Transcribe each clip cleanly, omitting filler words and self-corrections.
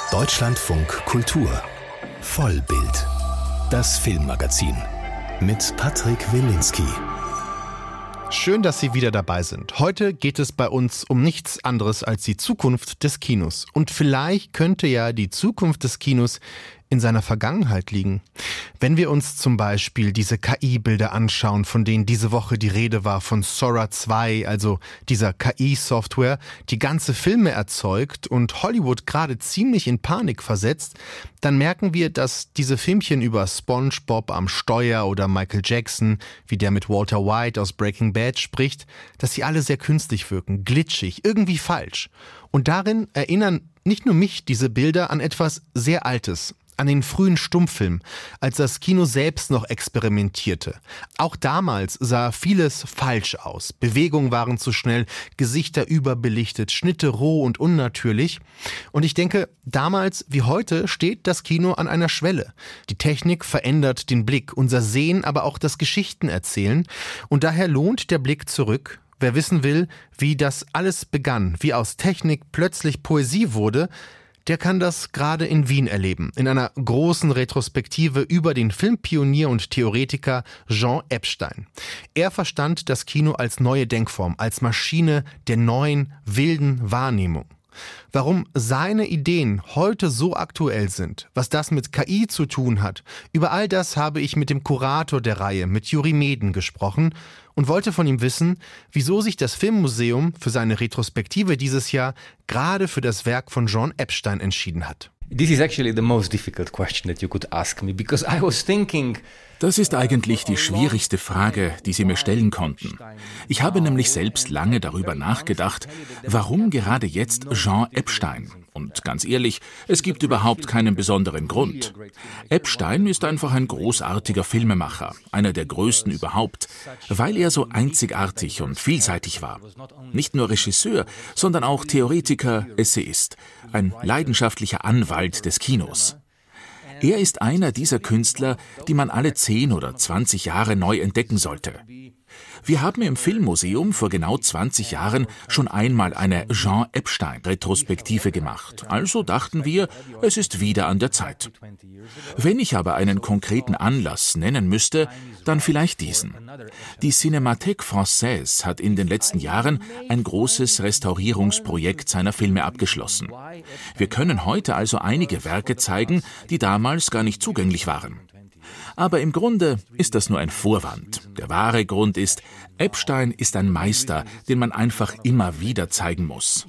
Deutschlandfunk Kultur Vollbild. Das Filmmagazin mit Patrick Wilinski. Schön, dass Sie wieder dabei sind. Heute geht es bei uns um nichts anderes als die Zukunft des Kinos. Und vielleicht könnte ja die Zukunft des Kinos in seiner Vergangenheit liegen. Wenn wir uns zum Beispiel diese KI-Bilder anschauen, von denen diese Woche die Rede war, von Sora 2, also dieser KI-Software, die ganze Filme erzeugt und Hollywood gerade ziemlich in Panik versetzt, dann merken wir, dass diese Filmchen über SpongeBob am Steuer oder Michael Jackson, wie der mit Walter White aus Breaking Bad spricht, dass sie alle sehr künstlich wirken, glitschig, irgendwie falsch. Und darin erinnern nicht nur mich diese Bilder an etwas sehr Altes, an den frühen Stummfilm, als das Kino selbst noch experimentierte. Auch damals sah vieles falsch aus. Bewegungen waren zu schnell, Gesichter überbelichtet, Schnitte roh und unnatürlich. Und ich denke, damals wie heute steht das Kino an einer Schwelle. Die Technik verändert den Blick, unser Sehen, aber auch das Geschichtenerzählen. Und daher lohnt der Blick zurück. Wer wissen will, wie das alles begann, wie aus Technik plötzlich Poesie wurde, der kann das gerade in Wien erleben, in einer großen Retrospektive über den Filmpionier und Theoretiker Jean Epstein. Er verstand das Kino als neue Denkform, als Maschine der neuen, wilden Wahrnehmung. Warum seine Ideen heute so aktuell sind, was das mit KI zu tun hat, über all das habe ich mit dem Kurator der Reihe, mit Juri Meden, gesprochen und wollte von ihm wissen, wieso sich das Filmmuseum für seine Retrospektive dieses Jahr gerade für das Werk von Jean Epstein entschieden hat. This is actually the most difficult question that you could ask me, because I was thinking. Das ist eigentlich die schwierigste Frage, die Sie mir stellen konnten. Ich habe nämlich selbst lange darüber nachgedacht, warum gerade jetzt Jean Epstein? Und ganz ehrlich, es gibt überhaupt keinen besonderen Grund. Epstein ist einfach ein großartiger Filmemacher, einer der größten überhaupt, weil er so einzigartig und vielseitig war. Nicht nur Regisseur, sondern auch Theoretiker, Essayist, ein leidenschaftlicher Anwalt des Kinos. Er ist einer dieser Künstler, die man alle 10 oder 20 Jahre neu entdecken sollte. Wir haben im Filmmuseum vor genau 20 Jahren schon einmal eine Jean Epstein-Retrospektive gemacht. Also dachten wir, es ist wieder an der Zeit. Wenn ich aber einen konkreten Anlass nennen müsste, dann vielleicht diesen. Die Cinémathèque Française hat in den letzten Jahren ein großes Restaurierungsprojekt seiner Filme abgeschlossen. Wir können heute also einige Werke zeigen, die damals gar nicht zugänglich waren. Aber im Grunde ist das nur ein Vorwand. Der wahre Grund ist, Epstein ist ein Meister, den man einfach immer wieder zeigen muss.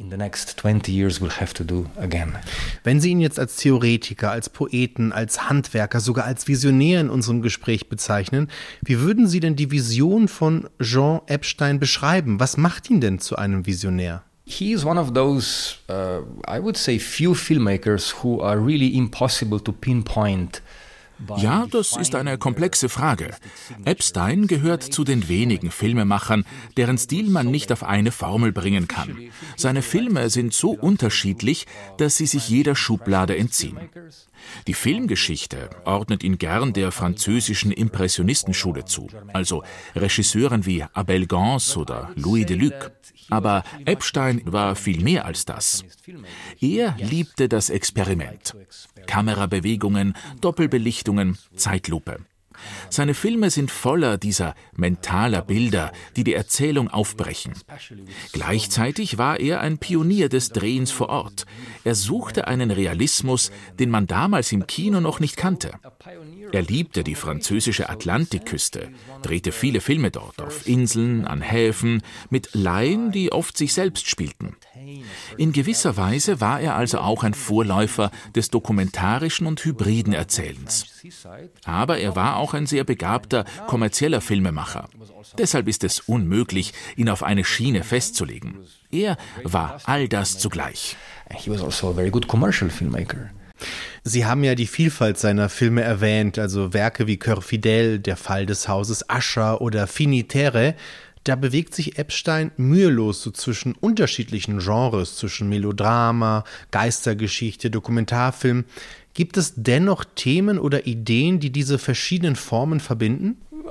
Wenn Sie ihn jetzt als Theoretiker, als Poeten, als Handwerker, sogar als Visionär in unserem Gespräch bezeichnen, wie würden Sie denn die Vision von Jean Epstein beschreiben? Was macht ihn denn zu einem Visionär? He is one of those, I would say, few filmmakers who are really impossible to pinpoint. Ja, das ist eine komplexe Frage. Epstein gehört zu den wenigen Filmemachern, deren Stil man nicht auf eine Formel bringen kann. Seine Filme sind so unterschiedlich, dass sie sich jeder Schublade entziehen. Die Filmgeschichte ordnet ihn gern der französischen Impressionistenschule zu, also Regisseuren wie Abel Gance oder Louis Deluc. Aber Epstein war viel mehr als das. Er liebte das Experiment. Kamerabewegungen, Doppelbelichtungen, Zeitlupe. Seine Filme sind voller dieser mentaler Bilder, die die Erzählung aufbrechen. Gleichzeitig war er ein Pionier des Drehens vor Ort. Er suchte einen Realismus, den man damals im Kino noch nicht kannte. Er liebte die französische Atlantikküste, drehte viele Filme dort, auf Inseln, an Häfen, mit Laien, die oft sich selbst spielten. In gewisser Weise war er also auch ein Vorläufer des dokumentarischen und hybriden Erzählens. Aber er war auch ein sehr begabter, kommerzieller Filmemacher. Deshalb ist es unmöglich, ihn auf eine Schiene festzulegen. Er war all das zugleich. He was also a very good commercial filmmaker. Sie haben ja die Vielfalt seiner Filme erwähnt, also Werke wie Cœur fidèle, Der Fall des Hauses Usher oder Fini Terre. Da bewegt sich Epstein mühelos so zwischen unterschiedlichen Genres, zwischen Melodrama, Geistergeschichte, Dokumentarfilm. Gibt es dennoch Themen oder Ideen, die diese verschiedenen Formen verbinden?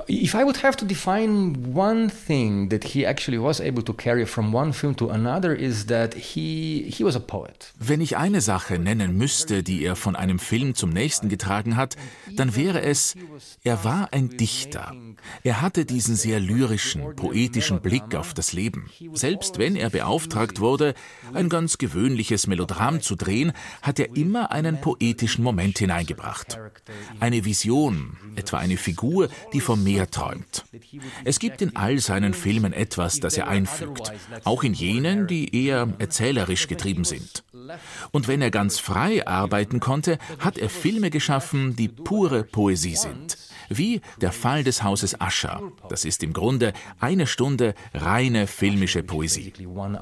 If I would have to define one thing that he actually was able to carry from one film to another is that he was a poet. Wenn ich eine Sache nennen müsste, die er von einem Film zum nächsten getragen hat, dann wäre es, er war ein Dichter. Er hatte diesen sehr lyrischen, poetischen Blick auf das Leben. Selbst wenn er beauftragt wurde, ein ganz gewöhnliches Melodram zu drehen, hat er immer einen poetischen Moment hineingebracht. Eine Vision, etwa eine Figur, die vom Meer träumt. Es gibt in all seinen Filmen etwas, das er einfügt, auch in jenen, die eher erzählerisch getrieben sind. Und wenn er ganz frei arbeiten konnte, hat er Filme geschaffen, die pure Poesie sind. Wie Der Fall des Hauses Usher. Das ist im Grunde eine Stunde reine filmische Poesie.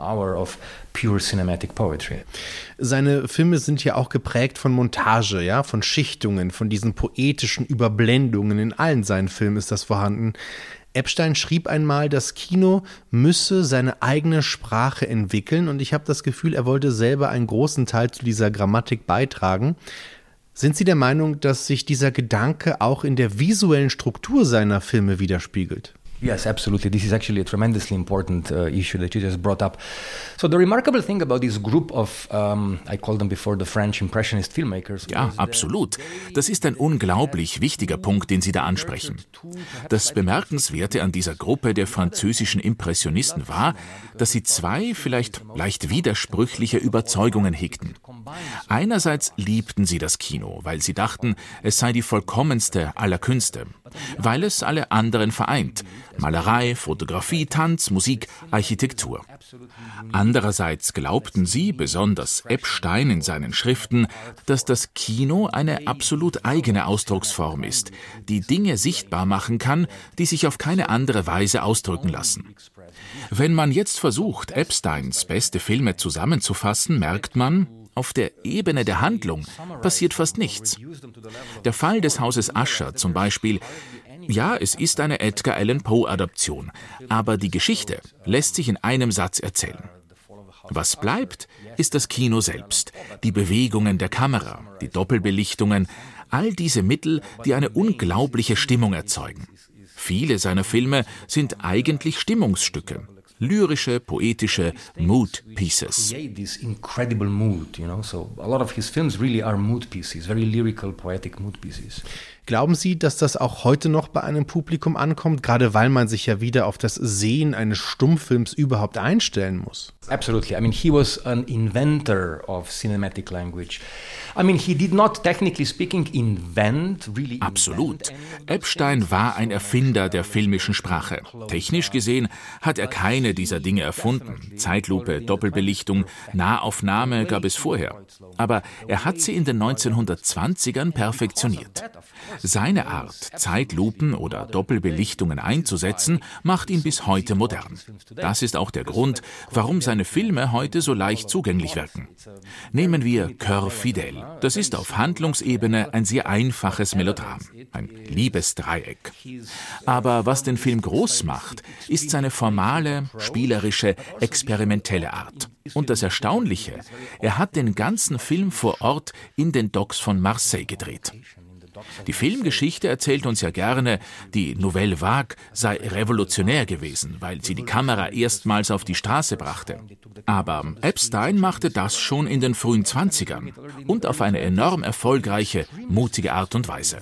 Seine Filme sind ja auch geprägt von Montage, ja, von Schichtungen, von diesen poetischen Überblendungen. In allen seinen Filmen ist das vorhanden. Epstein schrieb einmal, das Kino müsse seine eigene Sprache entwickeln, und ich habe das Gefühl, er wollte selber einen großen Teil zu dieser Grammatik beitragen. Sind Sie der Meinung, dass sich dieser Gedanke auch in der visuellen Struktur seiner Filme widerspiegelt? Yes, absolutely. This is actually a tremendously important issue that you just brought up. So the remarkable thing about this group of, I called them before the French Impressionist filmmakers. Ja, absolut. Das ist ein unglaublich wichtiger Punkt, den Sie da ansprechen. Das Bemerkenswerte an dieser Gruppe der französischen Impressionisten war, dass sie zwei vielleicht leicht widersprüchliche Überzeugungen hegten. Einerseits liebten sie das Kino, weil sie dachten, es sei die vollkommenste aller Künste, weil es alle anderen vereint. Malerei, Fotografie, Tanz, Musik, Architektur. Andererseits glaubten sie, besonders Epstein in seinen Schriften, dass das Kino eine absolut eigene Ausdrucksform ist, die Dinge sichtbar machen kann, die sich auf keine andere Weise ausdrücken lassen. Wenn man jetzt versucht, Epsteins beste Filme zusammenzufassen, merkt man, auf der Ebene der Handlung passiert fast nichts. Der Fall des Hauses Usher zum Beispiel. Ja, es ist eine Edgar Allan Poe-Adaption, aber die Geschichte lässt sich in einem Satz erzählen. Was bleibt, ist das Kino selbst, die Bewegungen der Kamera, die Doppelbelichtungen, all diese Mittel, die eine unglaubliche Stimmung erzeugen. Viele seiner Filme sind eigentlich Stimmungsstücke. Lyrische, poetische Mood Pieces. Glauben Sie, dass das auch heute noch bei einem Publikum ankommt, gerade weil man sich ja wieder auf das Sehen eines Stummfilms überhaupt einstellen muss? Absolutely. I mean, he was an inventor of cinematic language. I mean, he did not, technically speaking, really. Absolut. Epstein war ein Erfinder der filmischen Sprache. Technisch gesehen hat er keine dieser Dinge erfunden. Zeitlupe, Doppelbelichtung, Nahaufnahme gab es vorher. Aber er hat sie in den 1920ern perfektioniert. Seine Art, Zeitlupen oder Doppelbelichtungen einzusetzen, macht ihn bis heute modern. Das ist auch der Grund, warum seine Filme heute so leicht zugänglich wirken. Nehmen wir Cœur Fidèle. Das ist auf Handlungsebene ein sehr einfaches Melodram, ein Liebesdreieck. Aber was den Film groß macht, ist seine formale, spielerische, experimentelle Art. Und das Erstaunliche, er hat den ganzen Film vor Ort in den Docks von Marseille gedreht. Die Filmgeschichte erzählt uns ja gerne, die Nouvelle Vague sei revolutionär gewesen, weil sie die Kamera erstmals auf die Straße brachte. Aber Epstein machte das schon in den frühen 20ern und auf eine enorm erfolgreiche, mutige Art und Weise.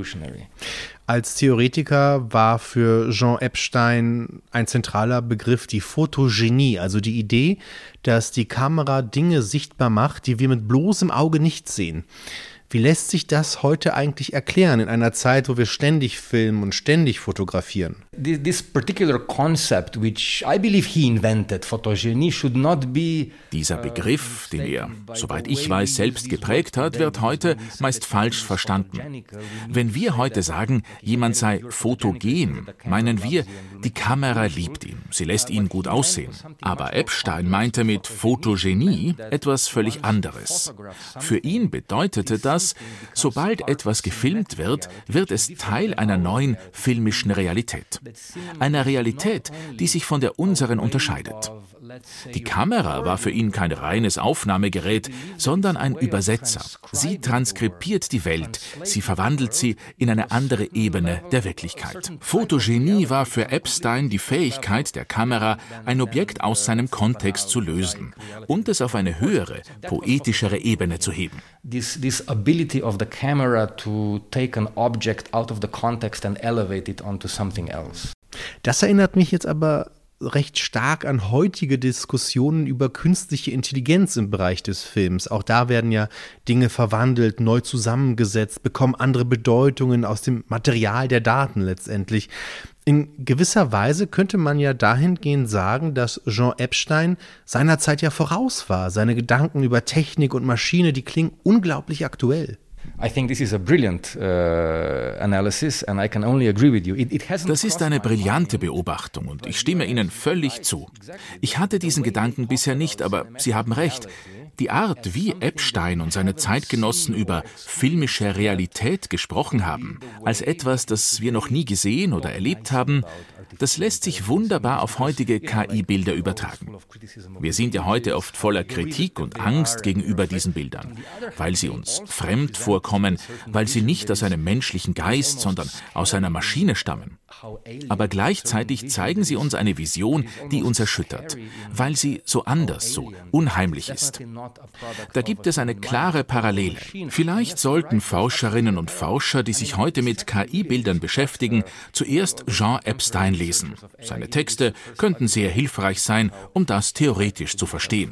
Als Theoretiker war für Jean Epstein ein zentraler Begriff die Photogenie, also die Idee, dass die Kamera Dinge sichtbar macht, die wir mit bloßem Auge nicht sehen. Wie lässt sich das heute eigentlich erklären in einer Zeit, wo wir ständig filmen und ständig fotografieren? This particular concept, which I believe he invented, photogeny, should not be. Dieser Begriff, den er, soweit ich weiß, selbst geprägt hat, wird heute meist falsch verstanden. Wenn wir heute sagen, jemand sei fotogen, meinen wir, die Kamera liebt ihn, sie lässt ihn gut aussehen. Aber Epstein meinte mit Photogenie etwas völlig anderes. Für ihn bedeutete das, das, sobald etwas gefilmt wird, wird es Teil einer neuen filmischen Realität. Einer Realität, die sich von der unseren unterscheidet. Die Kamera war für ihn kein reines Aufnahmegerät, sondern ein Übersetzer. Sie transkribiert die Welt, sie verwandelt sie in eine andere Ebene der Wirklichkeit. Fotogenie war für Epstein die Fähigkeit der Kamera, ein Objekt aus seinem Kontext zu lösen und es auf eine höhere, poetischere Ebene zu heben. This ability of the camera to take an object out of the context and elevate it onto something else. Das erinnert mich jetzt aber recht stark an heutige Diskussionen über künstliche Intelligenz im Bereich des Films. Auch da werden ja Dinge verwandelt, neu zusammengesetzt, bekommen andere Bedeutungen aus dem Material der Daten letztendlich. In gewisser Weise könnte man ja dahingehend sagen, dass Jean Epstein seiner Zeit ja voraus war. Seine Gedanken über Technik und Maschine, die klingen unglaublich aktuell. I think this is a brilliant analysis and I can only agree with you. Das ist eine brillante Beobachtung und ich stimme Ihnen völlig zu. Ich hatte diesen Gedanken bisher nicht, aber Sie haben recht. Die Art, wie Epstein und seine Zeitgenossen über filmische Realität gesprochen haben, als etwas, das wir noch nie gesehen oder erlebt haben, das lässt sich wunderbar auf heutige KI-Bilder übertragen. Wir sind ja heute oft voller Kritik und Angst gegenüber diesen Bildern, weil sie uns fremd vorkommen, weil sie nicht aus einem menschlichen Geist, sondern aus einer Maschine stammen. Aber gleichzeitig zeigen sie uns eine Vision, die uns erschüttert, weil sie so anders, so unheimlich ist. Da gibt es eine klare Parallele. Vielleicht sollten Forscherinnen und Forscher, die sich heute mit KI-Bildern beschäftigen, zuerst Jean Epstein lesen. Seine Texte könnten sehr hilfreich sein, um das theoretisch zu verstehen.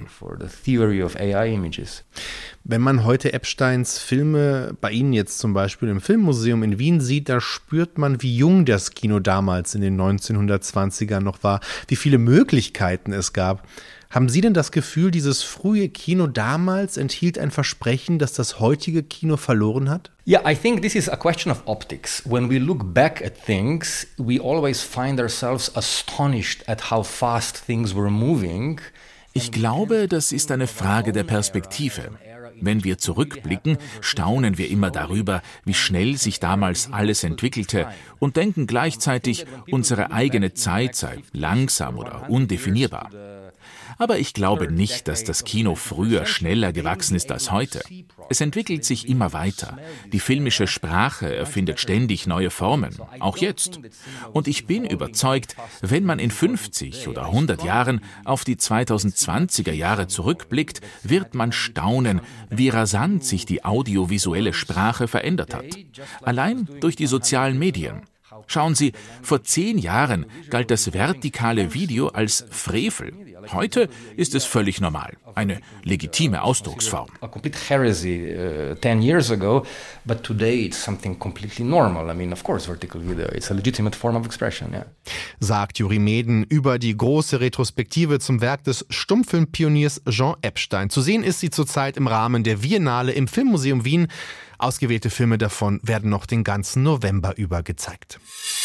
Wenn man heute Epsteins Filme bei Ihnen jetzt zum Beispiel im Filmmuseum in Wien sieht, da spürt man, wie jung das Kino damals in den 1920ern noch war, wie viele Möglichkeiten es gab. Haben Sie denn das Gefühl, dieses frühe Kino damals enthielt ein Versprechen, das das heutige Kino verloren hat? Yeah, I think this is a question of optics. When we look back at things, we always find ourselves astonished at how fast things were moving. Ich glaube, das ist eine Frage der Perspektive. Wenn wir zurückblicken, staunen wir immer darüber, wie schnell sich damals alles entwickelte und denken gleichzeitig, unsere eigene Zeit sei langsam oder undefinierbar. Aber ich glaube nicht, dass das Kino früher schneller gewachsen ist als heute. Es entwickelt sich immer weiter. Die filmische Sprache erfindet ständig neue Formen, auch jetzt. Und ich bin überzeugt, wenn man in 50 oder 100 Jahren auf die 2020er Jahre zurückblickt, wird man staunen, wie rasant sich die audiovisuelle Sprache verändert hat. Allein durch die sozialen Medien. Schauen Sie, vor 10 Jahren galt das vertikale Video als Frevel. Heute ist es völlig normal, eine legitime Ausdrucksform. A complete heresy 10 years ago, but today it's something completely normal. I mean, of course, vertical video, it's a legitimate form of expression, yeah. Sagt Juri Meeden über die große Retrospektive zum Werk des Stummfilmpioniers Jean Epstein. Zu sehen ist sie zurzeit im Rahmen der Viennale im Filmmuseum Wien. Ausgewählte Filme davon werden noch den ganzen November über gezeigt.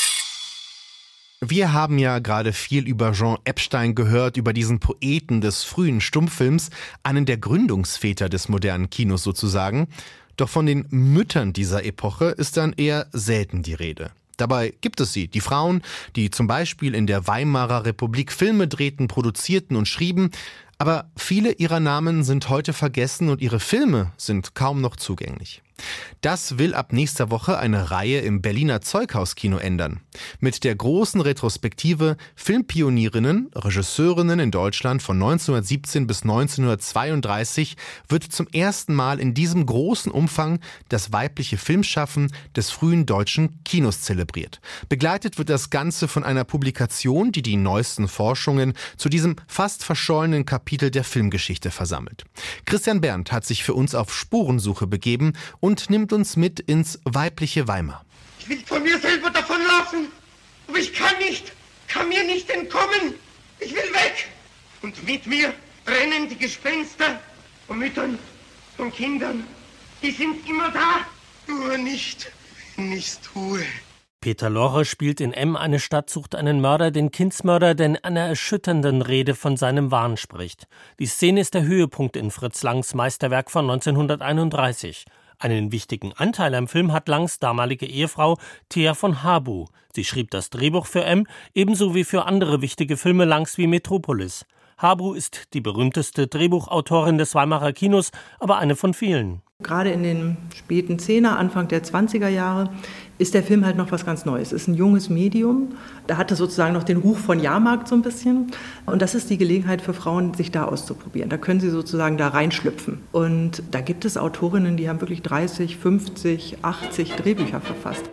Wir haben ja gerade viel über Jean Epstein gehört, über diesen Poeten des frühen Stummfilms, einen der Gründungsväter des modernen Kinos sozusagen. Doch von den Müttern dieser Epoche ist dann eher selten die Rede. Dabei gibt es sie, die Frauen, die zum Beispiel in der Weimarer Republik Filme drehten, produzierten und schrieben. Aber viele ihrer Namen sind heute vergessen und ihre Filme sind kaum noch zugänglich. Das will ab nächster Woche eine Reihe im Berliner Zeughauskino ändern. Mit der großen Retrospektive Filmpionierinnen, Regisseurinnen in Deutschland von 1917 bis 1932 wird zum ersten Mal in diesem großen Umfang das weibliche Filmschaffen des frühen deutschen Kinos zelebriert. Begleitet wird das Ganze von einer Publikation, die die neuesten Forschungen zu diesem fast verschollenen Kapitel der Filmgeschichte versammelt. Christian Berndt hat sich für uns auf Spurensuche begeben und nimmt uns mit ins weibliche Weimar. Ich will von mir selber davonlaufen, aber ich kann mir nicht entkommen. Ich will weg. Und mit mir rennen die Gespenster von Müttern, von Kindern. Die sind immer da. Nur nicht Ruhe. Peter Lorre spielt in M. Eine Stadt sucht einen Mörder, den Kindsmörder, der in einer erschütternden Rede von seinem Wahn spricht. Die Szene ist der Höhepunkt in Fritz Langs Meisterwerk von 1931. Einen wichtigen Anteil am Film hat Langs damalige Ehefrau Thea von Habu. Sie schrieb das Drehbuch für M, ebenso wie für andere wichtige Filme Langs wie Metropolis. Habu ist die berühmteste Drehbuchautorin des Weimarer Kinos, aber eine von vielen. Gerade in den späten 10er, Anfang der 20er Jahre ist der Film halt noch was ganz Neues. Es ist ein junges Medium. Da hat es sozusagen noch den Ruf von Jahrmarkt so ein bisschen. Und das ist die Gelegenheit für Frauen, sich da auszuprobieren. Da können sie sozusagen da reinschlüpfen. Und da gibt es Autorinnen, die haben wirklich 30, 50, 80 Drehbücher verfasst.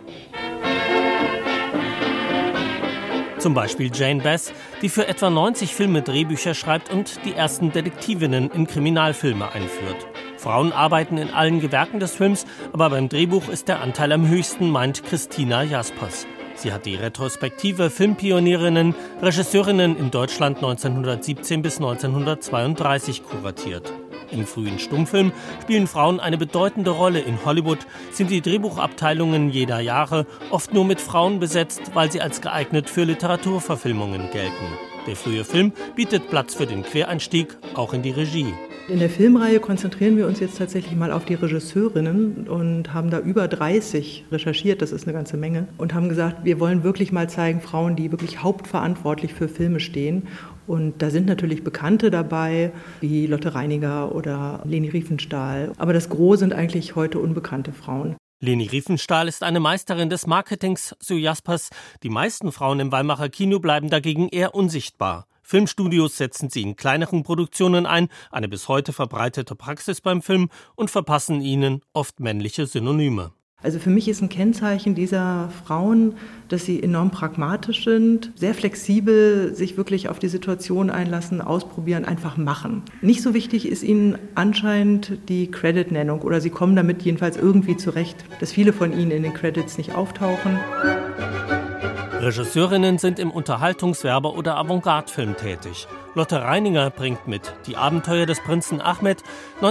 Zum Beispiel Jane Bass, die für etwa 90 Filme Drehbücher schreibt und die ersten Detektivinnen in Kriminalfilme einführt. Frauen arbeiten in allen Gewerken des Films, aber beim Drehbuch ist der Anteil am höchsten, meint Christina Jaspers. Sie hat die Retrospektive Filmpionierinnen, Regisseurinnen in Deutschland 1917 bis 1932 kuratiert. Im frühen Stummfilm spielen Frauen eine bedeutende Rolle. In Hollywood sind die Drehbuchabteilungen jeder Jahre oft nur mit Frauen besetzt, weil sie als geeignet für Literaturverfilmungen gelten. Der frühe Film bietet Platz für den Quereinstieg, auch in die Regie. In der Filmreihe konzentrieren wir uns jetzt tatsächlich mal auf die Regisseurinnen und haben da über 30 recherchiert, das ist eine ganze Menge, und haben gesagt, wir wollen wirklich mal zeigen, Frauen, die wirklich hauptverantwortlich für Filme stehen. Und da sind natürlich Bekannte dabei, wie Lotte Reiniger oder Leni Riefenstahl. Aber das Gros sind eigentlich heute unbekannte Frauen. Leni Riefenstahl ist eine Meisterin des Marketings, so Jaspers. Die meisten Frauen im Weimarer Kino bleiben dagegen eher unsichtbar. Filmstudios setzen sie in kleineren Produktionen ein, eine bis heute verbreitete Praxis beim Film, und verpassen ihnen oft männliche Synonyme. Also für mich ist ein Kennzeichen dieser Frauen, dass sie enorm pragmatisch sind, sehr flexibel, sich wirklich auf die Situation einlassen, ausprobieren, einfach machen. Nicht so wichtig ist ihnen anscheinend die Credit-Nennung, oder sie kommen damit jedenfalls irgendwie zurecht, dass viele von ihnen in den Credits nicht auftauchen. Regisseurinnen sind im Unterhaltungswerbe- oder Avantgarde-Film tätig. Lotte Reiniger bringt mit Die Abenteuer des Prinzen Ahmed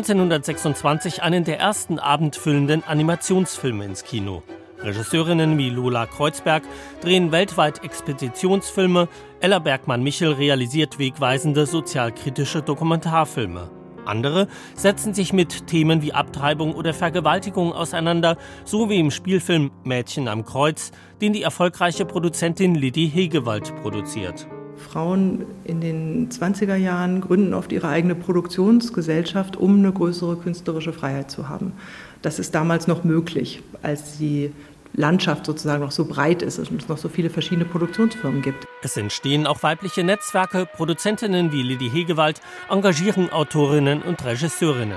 1926 einen der ersten abendfüllenden Animationsfilme ins Kino. Regisseurinnen wie Lola Kreuzberg drehen weltweit Expeditionsfilme, Ella Bergmann-Michel realisiert wegweisende sozialkritische Dokumentarfilme. Andere setzen sich mit Themen wie Abtreibung oder Vergewaltigung auseinander, so wie im Spielfilm Mädchen am Kreuz, den die erfolgreiche Produzentin Lydie Hegewald produziert. Frauen in den 20er Jahren gründen oft ihre eigene Produktionsgesellschaft, um eine größere künstlerische Freiheit zu haben. Das ist damals noch möglich, als die Landschaft sozusagen noch so breit ist und es noch so viele verschiedene Produktionsfirmen gibt. Es entstehen auch weibliche Netzwerke. Produzentinnen wie Lydie Hegewald engagieren Autorinnen und Regisseurinnen.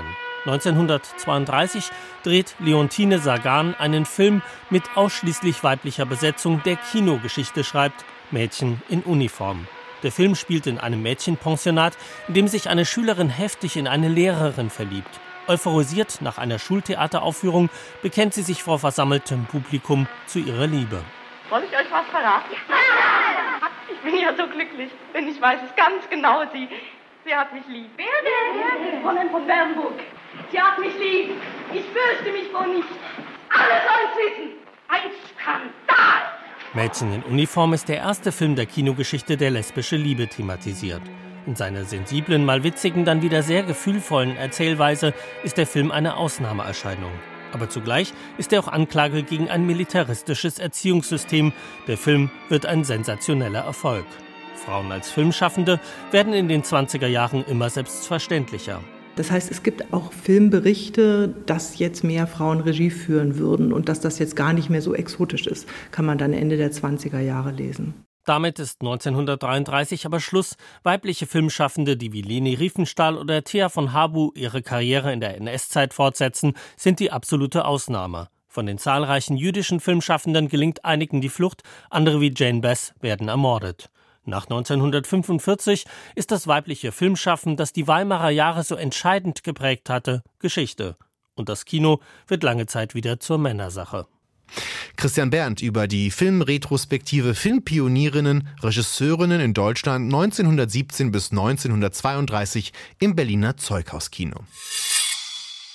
1932 dreht Leontine Sagan einen Film mit ausschließlich weiblicher Besetzung, der Kinogeschichte schreibt, Mädchen in Uniform. Der Film spielt in einem Mädchenpensionat, in dem sich eine Schülerin heftig in eine Lehrerin verliebt. Euphorisiert nach einer Schultheateraufführung bekennt sie sich vor versammeltem Publikum zu ihrer Liebe. Soll ich euch was verraten? Ich bin ja so glücklich, denn ich weiß es ganz genau. Sie hat mich lieb. Wer denn? Fräulein von Bernburg. Sie hat mich lieb. Ich fürchte mich vor nichts. Alle sollen's wissen. Ein Skandal. Mädchen in Uniform ist der erste Film der Kinogeschichte, der lesbische Liebe thematisiert. In seiner sensiblen, mal witzigen, dann wieder sehr gefühlvollen Erzählweise ist der Film eine Ausnahmeerscheinung. Aber zugleich ist er auch Anklage gegen ein militaristisches Erziehungssystem. Der Film wird ein sensationeller Erfolg. Frauen als Filmschaffende werden in den 20er Jahren immer selbstverständlicher. Das heißt, es gibt auch Filmberichte, dass jetzt mehr Frauen Regie führen würden und dass das jetzt gar nicht mehr so exotisch ist, kann man dann Ende der 20er Jahre lesen. Damit ist 1933 aber Schluss. Weibliche Filmschaffende, die wie Leni Riefenstahl oder Thea von Habu ihre Karriere in der NS-Zeit fortsetzen, sind die absolute Ausnahme. Von den zahlreichen jüdischen Filmschaffenden gelingt einigen die Flucht, andere wie Jane Bass werden ermordet. Nach 1945 ist das weibliche Filmschaffen, das die Weimarer Jahre so entscheidend geprägt hatte, Geschichte. Und das Kino wird lange Zeit wieder zur Männersache. Christian Berndt über die Filmretrospektive Filmpionierinnen, Regisseurinnen in Deutschland 1917 bis 1932 im Berliner Zeughauskino.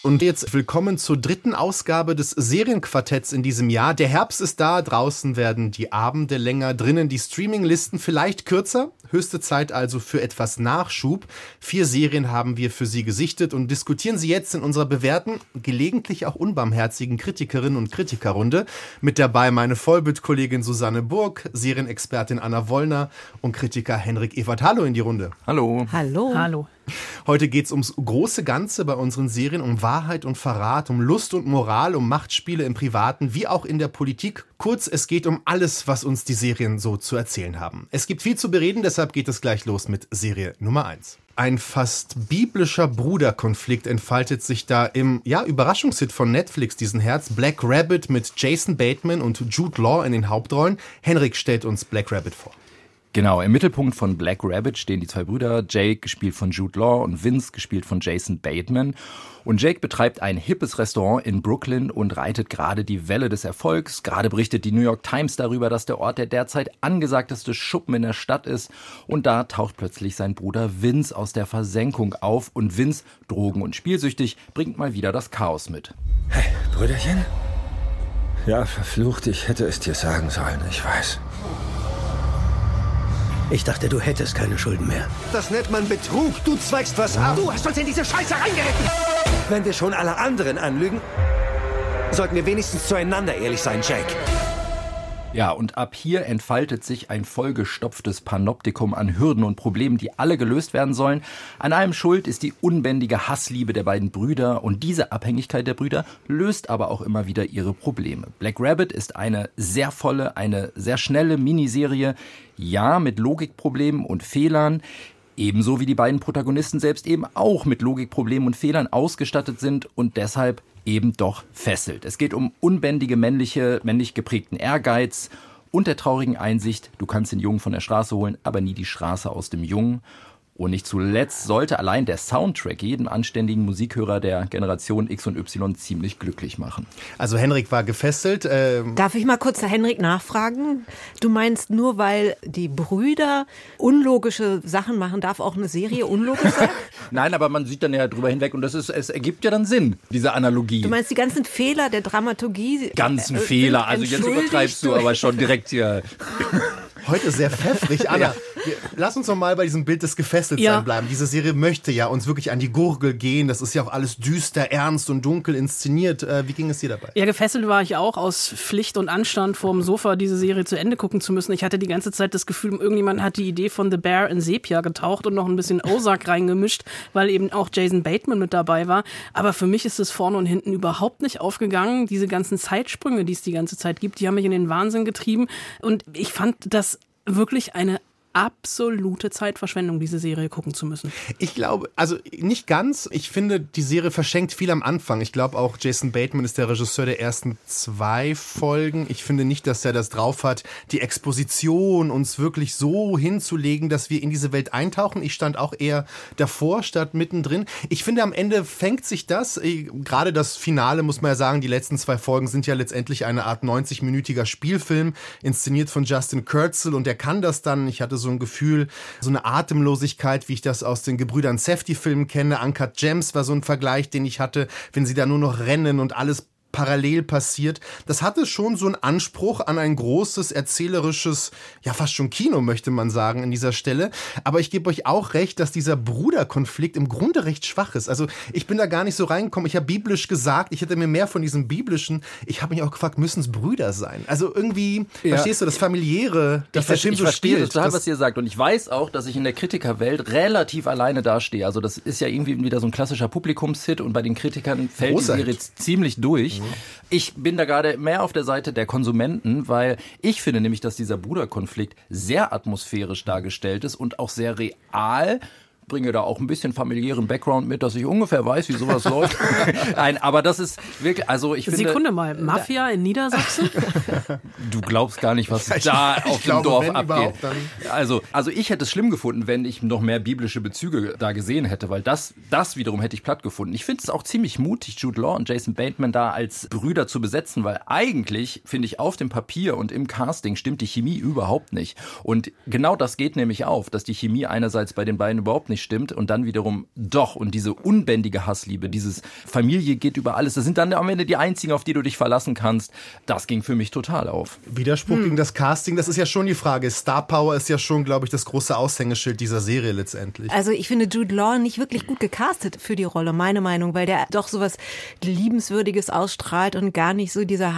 Und jetzt willkommen zur 3. Ausgabe des Serienquartetts in diesem Jahr. Der Herbst ist da, draußen werden die Abende länger, drinnen die Streaminglisten vielleicht kürzer. Höchste Zeit also für etwas Nachschub. 4 Serien haben wir für Sie gesichtet und diskutieren sie jetzt in unserer bewährten, gelegentlich auch unbarmherzigen Kritikerinnen- und Kritikerrunde. Mit dabei meine Vollbildkollegin Susanne Burg, Serienexpertin Anna Wollner und Kritiker Henrik Evert. Hallo in die Runde. Hallo. Hallo. Hallo. Heute geht es ums große Ganze bei unseren Serien, um Wahrheit und Verrat, um Lust und Moral, um Machtspiele im Privaten wie auch in der Politik. Kurz, es geht um alles, was uns die Serien so zu erzählen haben. Es gibt viel zu bereden, deshalb geht es gleich los mit Serie Nummer 1. Ein fast biblischer Bruderkonflikt entfaltet sich da im Überraschungshit von Netflix diesen Herz, Black Rabbit mit Jason Bateman und Jude Law in den Hauptrollen. Henrik stellt uns Black Rabbit vor. Genau, im Mittelpunkt von Black Rabbit stehen die 2 Brüder, Jake, gespielt von Jude Law, und Vince, gespielt von Jason Bateman. Und Jake betreibt ein hippes Restaurant in Brooklyn und reitet gerade die Welle des Erfolgs. Gerade berichtet die New York Times darüber, dass der Ort der derzeit angesagteste Schuppen in der Stadt ist. Und da taucht plötzlich sein Bruder Vince aus der Versenkung auf. Und Vince, drogen- und spielsüchtig, bringt mal wieder das Chaos mit. Hey, Brüderchen? Ja, verflucht, ich hätte es dir sagen sollen, ich weiß. Ich dachte, du hättest keine Schulden mehr. Das nennt man Betrug. Du zweigst was ab. Du hast uns in diese Scheiße reingeritten. Wenn wir schon alle anderen anlügen, sollten wir wenigstens zueinander ehrlich sein, Jake. Ja, und ab hier entfaltet sich ein vollgestopftes Panoptikum an Hürden und Problemen, die alle gelöst werden sollen. An allem schuld ist die unbändige Hassliebe der beiden Brüder, und diese Abhängigkeit der Brüder löst aber auch immer wieder ihre Probleme. Black Rabbit ist eine sehr volle, eine sehr schnelle Miniserie, ja, mit Logikproblemen und Fehlern. Ebenso wie die beiden Protagonisten selbst eben auch mit Logikproblemen und Fehlern ausgestattet sind und deshalb eben doch fesselt. Es geht um unbändige männlich geprägten Ehrgeiz und der traurigen Einsicht, du kannst den Jungen von der Straße holen, aber nie die Straße aus dem Jungen. Und nicht zuletzt sollte allein der Soundtrack jeden anständigen Musikhörer der Generation X und Y ziemlich glücklich machen. Also Henrik war gefesselt. Darf ich mal kurz Henrik nachfragen? Du meinst, nur weil die Brüder unlogische Sachen machen, darf auch eine Serie unlogisch sein? Nein, aber man sieht dann ja drüber hinweg und es ergibt ja dann Sinn, diese Analogie. Du meinst die ganzen Fehler der Dramaturgie? Fehler, also jetzt übertreibst du aber schon direkt hier. Heute sehr pfeffrig. Anna, lass uns noch mal bei diesem Bild des Gefesseltsein bleiben. Diese Serie möchte ja uns wirklich an die Gurgel gehen. Das ist ja auch alles düster, ernst und dunkel inszeniert. Wie ging es dir dabei? Ja, gefesselt war ich auch, aus Pflicht und Anstand vorm Sofa diese Serie zu Ende gucken zu müssen. Ich hatte die ganze Zeit das Gefühl, irgendjemand hat die Idee von The Bear in Sepia getaucht und noch ein bisschen Ozark reingemischt, weil eben auch Jason Bateman mit dabei war. Aber für mich ist es vorne und hinten überhaupt nicht aufgegangen. Diese ganzen Zeitsprünge, die es die ganze Zeit gibt, die haben mich in den Wahnsinn getrieben. Und ich fand das wirklich eine absolute Zeitverschwendung, diese Serie gucken zu müssen. Ich glaube, also nicht ganz. Ich finde, die Serie verschenkt viel am Anfang. Ich glaube auch, Jason Bateman ist der Regisseur der ersten 2 Folgen. Ich finde nicht, dass er das drauf hat, die Exposition uns wirklich so hinzulegen, dass wir in diese Welt eintauchen. Ich stand auch eher davor statt mittendrin. Ich finde, am Ende fängt sich das, gerade das Finale, muss man ja sagen, die letzten 2 Folgen sind ja letztendlich eine Art 90-minütiger Spielfilm, inszeniert von Justin Kurzel, und er kann das dann. Ich hatte so ein Gefühl, so eine Atemlosigkeit, wie ich das aus den Gebrüdern Safdie-Filmen kenne. Uncut Gems war so ein Vergleich, den ich hatte, wenn sie da nur noch rennen und alles parallel passiert. Das hatte schon so einen Anspruch an ein großes, erzählerisches, ja fast schon Kino, möchte man sagen, an dieser Stelle. Aber ich gebe euch auch recht, dass dieser Bruderkonflikt im Grunde recht schwach ist. Also ich bin da gar nicht so reingekommen. Ich habe biblisch gesagt, ich hätte mir mehr von diesem biblischen, ich habe mich auch gefragt, müssen es Brüder sein? Also irgendwie, verstehst du, das Familiäre, das der Film so spielt. Ich verstehe total, was ihr sagt. Und ich weiß auch, dass ich in der Kritikerwelt relativ alleine dastehe. Also das ist ja irgendwie wieder so ein klassischer Publikumshit und bei den Kritikern fällt die Serie ziemlich durch. Ich bin da gerade mehr auf der Seite der Konsumenten, weil ich finde nämlich, dass dieser Bruderkonflikt sehr atmosphärisch dargestellt ist und auch sehr real. Bringe da auch ein bisschen familiären Background mit, dass ich ungefähr weiß, wie sowas läuft. Nein, aber das ist wirklich, also ich finde... Sekunde mal, Mafia in Niedersachsen? Du glaubst gar nicht, was da auf dem Dorf abgeht. Also ich hätte es schlimm gefunden, wenn ich noch mehr biblische Bezüge da gesehen hätte, weil das wiederum hätte ich platt gefunden. Ich finde es auch ziemlich mutig, Jude Law und Jason Bateman da als Brüder zu besetzen, weil eigentlich, finde ich, auf dem Papier und im Casting stimmt die Chemie überhaupt nicht. Und genau das geht nämlich auf, dass die Chemie einerseits bei den beiden überhaupt nicht nicht stimmt und dann wiederum doch. Und diese unbändige Hassliebe, dieses Familie geht über alles, das sind dann am Ende die einzigen, auf die du dich verlassen kannst. Das ging für mich total auf. Widerspruch gegen das Casting, das ist ja schon die Frage. Star Power ist ja schon, glaube ich, das große Aushängeschild dieser Serie letztendlich. Also ich finde Jude Law nicht wirklich gut gecastet für die Rolle, meine Meinung, weil der doch sowas Liebenswürdiges ausstrahlt und gar nicht so dieser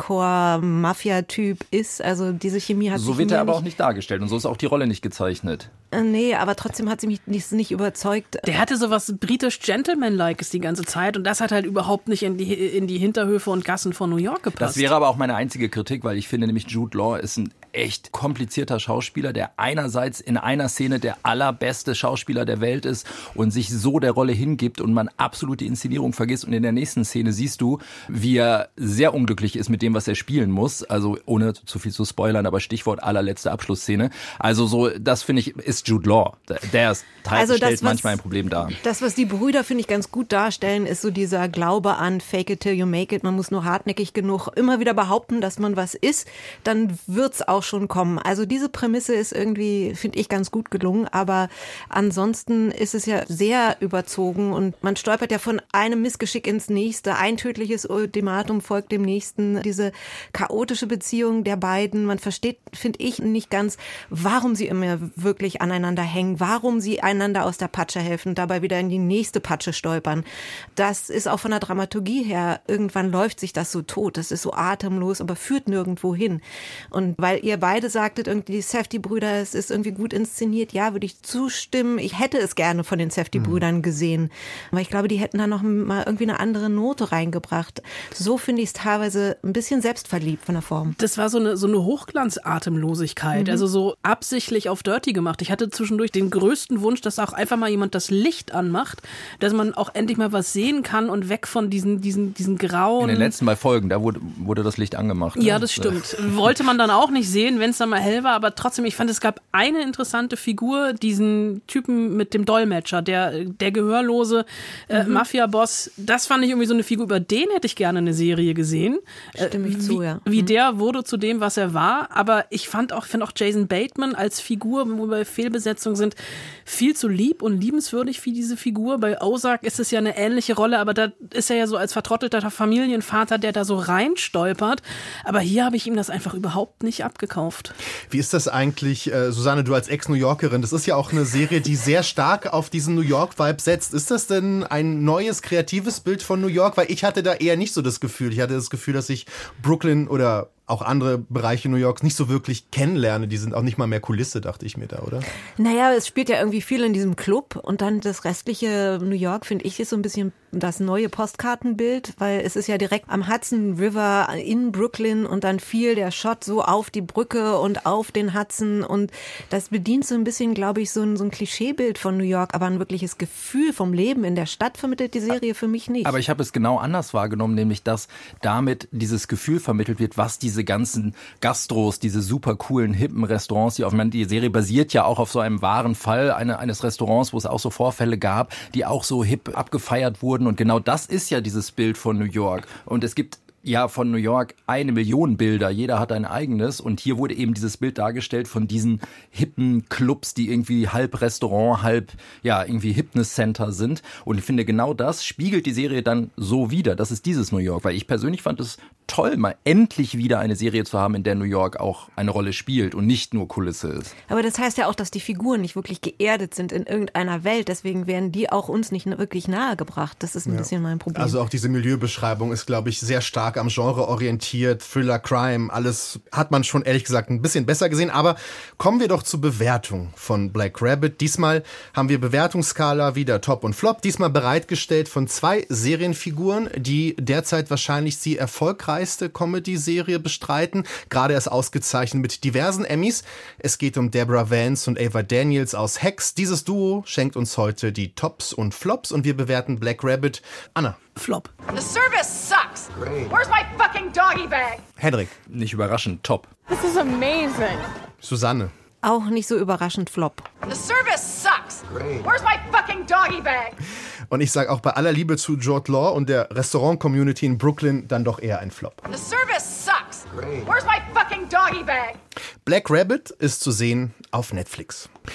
Hardcore-Mafia-Typ ist. Also diese Chemie hat so wird er aber auch nicht dargestellt und so ist auch die Rolle nicht gezeichnet. Nee, aber trotzdem hat sie mich nicht überzeugt. Der hatte sowas britisch-Gentleman-likes die ganze Zeit und das hat halt überhaupt nicht in die Hinterhöfe und Gassen von New York gepasst. Das wäre aber auch meine einzige Kritik, weil ich finde nämlich Jude Law ist ein echt komplizierter Schauspieler, der einerseits in einer Szene der allerbeste Schauspieler der Welt ist und sich so der Rolle hingibt und man absolut die Inszenierung vergisst und in der nächsten Szene siehst du, wie er sehr unglücklich ist mit dem, was er spielen muss, also ohne zu viel zu spoilern, aber Stichwort allerletzte Abschlussszene. Also so, das finde ich, ist Jude Law. Der stellt manchmal ein Problem dar. Das, was die Brüder, finde ich, ganz gut darstellen, ist so dieser Glaube an fake it till you make it. Man muss nur hartnäckig genug immer wieder behaupten, dass man was ist, dann wird's auch schon kommen. Also diese Prämisse ist irgendwie, finde ich, ganz gut gelungen, aber ansonsten ist es ja sehr überzogen und man stolpert ja von einem Missgeschick ins nächste. Ein tödliches Ultimatum folgt dem nächsten. Diese chaotische Beziehung der beiden. Man versteht, finde ich, nicht ganz, warum sie immer wirklich aneinander hängen, warum sie einander aus der Patsche helfen, dabei wieder in die nächste Patsche stolpern. Das ist auch von der Dramaturgie her, irgendwann läuft sich das so tot. Das ist so atemlos, aber führt nirgendwo hin. Und weil ihr beide sagtet, irgendwie die Safdie-Brüder, es ist irgendwie gut inszeniert, ja, würde ich zustimmen. Ich hätte es gerne von den Safdie-Brüdern gesehen. Aber ich glaube, die hätten da noch mal irgendwie eine andere Note reingebracht. So finde ich es teilweise ein bisschen selbstverliebt von der Form. Das war so eine Hochglanz-Atemlosigkeit, also so absichtlich auf Dirty gemacht. Ich hatte zwischendurch den größten Wunsch, dass auch einfach mal jemand das Licht anmacht, dass man auch endlich mal was sehen kann und weg von diesen grauen... In den letzten 2 Folgen, da wurde das Licht angemacht. Ja, das stimmt. Wollte man dann auch nicht sehen, wenn es dann mal hell war, aber trotzdem, ich fand, es gab eine interessante Figur, diesen Typen mit dem Dolmetscher, der gehörlose Mafia-Boss. Das fand ich irgendwie so eine Figur, über den hätte ich gerne eine Serie gesehen. Stimme ich zu, ja. Wie der wurde zu dem, was er war, aber ich finde auch Jason Bateman als Figur, wo wir bei Fehlbesetzung sind, viel zu lieb und liebenswürdig für diese Figur. Bei Ozark ist es ja eine ähnliche Rolle, aber da ist er ja so als vertrottelter Familienvater, der da so reinstolpert. Aber hier habe ich ihm das einfach überhaupt nicht abgekauft. Wie ist das eigentlich, Susanne, du als Ex-New Yorkerin? Das ist ja auch eine Serie, die sehr stark auf diesen New York-Vibe setzt. Ist das denn ein neues, kreatives Bild von New York? Weil ich hatte da eher nicht so das Gefühl. Ich hatte das Gefühl, dass ich Brooklyn oder auch andere Bereiche New Yorks nicht so wirklich kennenlerne. Die sind auch nicht mal mehr Kulisse, dachte ich mir da, oder? Naja, es spielt ja irgendwie viel in diesem Club und dann das restliche New York, finde ich, ist so ein bisschen das neue Postkartenbild, weil es ist ja direkt am Hudson River in Brooklyn und dann fiel der Shot so auf die Brücke und auf den Hudson und das bedient so ein bisschen, glaube ich, so ein Klischeebild von New York, aber ein wirkliches Gefühl vom Leben in der Stadt vermittelt die Serie für mich nicht. Aber ich habe es genau anders wahrgenommen, nämlich dass damit dieses Gefühl vermittelt wird, was diese ganzen Gastros, diese super coolen, hippen Restaurants, die Serie basiert ja auch auf so einem wahren Fall eines Restaurants, wo es auch so Vorfälle gab, die auch so hip abgefeiert wurden und genau das ist ja dieses Bild von New York und es gibt ja von New York 1 Million Bilder, jeder hat ein eigenes und hier wurde eben dieses Bild dargestellt von diesen hippen Clubs, die irgendwie halb Restaurant, halb irgendwie Fitness-Center sind und ich finde genau das spiegelt die Serie dann so wider, das ist dieses New York, weil ich persönlich fand es toll, mal endlich wieder eine Serie zu haben, in der New York auch eine Rolle spielt und nicht nur Kulisse ist. Aber das heißt ja auch, dass die Figuren nicht wirklich geerdet sind in irgendeiner Welt, deswegen werden die auch uns nicht wirklich nahegebracht, das ist ein bisschen mein Problem. Also auch diese Milieubeschreibung ist, glaube ich, sehr stark am Genre orientiert, Thriller, Crime, alles hat man schon ehrlich gesagt ein bisschen besser gesehen, aber kommen wir doch zur Bewertung von Black Rabbit. Diesmal haben wir Bewertungsskala wieder Top und Flop, diesmal bereitgestellt von 2 Serienfiguren, die derzeit wahrscheinlich die erfolgreichste Comedy-Serie bestreiten, gerade erst ausgezeichnet mit diversen Emmys. Es geht um Deborah Vance und Ava Daniels aus Hacks. Dieses Duo schenkt uns heute die Tops und Flops und wir bewerten Black Rabbit. Anna. Flop. The service sucks. Great. Where's my fucking doggy bag? Henrik. Nicht überraschend, Top. This is amazing. Susanne. Auch nicht so überraschend, Flop. The service sucks. Great. Where's my fucking doggy bag? Und ich sage auch bei aller Liebe zu Jude Law und der Restaurant-Community in Brooklyn dann doch eher ein Flop. The service sucks. Great. Where's my fucking doggy bag? Black Rabbit ist zu sehen auf Netflix.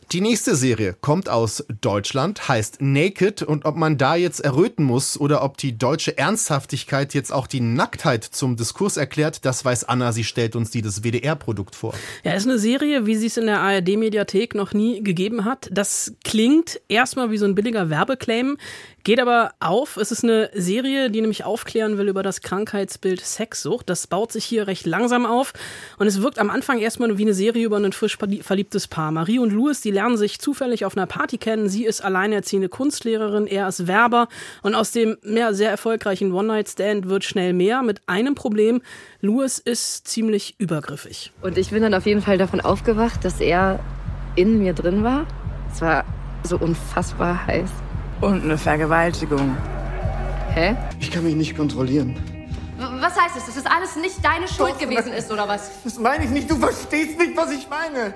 Die nächste Serie kommt aus Deutschland, heißt Naked, und ob man da jetzt erröten muss oder ob die deutsche Ernsthaftigkeit jetzt auch die Nacktheit zum Diskurs erklärt, das weiß Anna, sie stellt uns dieses WDR-Produkt vor. Ja, ist eine Serie, wie sie es in der ARD-Mediathek noch nie gegeben hat. Das klingt erstmal wie so ein billiger Werbeclaim, geht aber auf. Es ist eine Serie, die nämlich aufklären will über das Krankheitsbild Sexsucht. Das baut sich hier recht langsam auf und es wirkt am Anfang erstmal nur wie eine Serie über ein frisch verliebtes Paar. Marie und Louis, die lernen sich zufällig auf einer Party kennen. Sie ist alleinerziehende Kunstlehrerin, er ist Werber und aus dem sehr erfolgreichen One-Night-Stand wird schnell mehr mit einem Problem. Louis ist ziemlich übergriffig. Und ich bin dann auf jeden Fall davon aufgewacht, dass er in mir drin war. Es war so unfassbar heiß. Und eine Vergewaltigung. Hä? Ich kann mich nicht kontrollieren. Was heißt es, dass das alles nicht deine Schuld gewesen ist, oder was? Das meine ich nicht. Du verstehst nicht, was ich meine.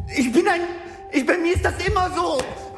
Bei mir ist das immer so.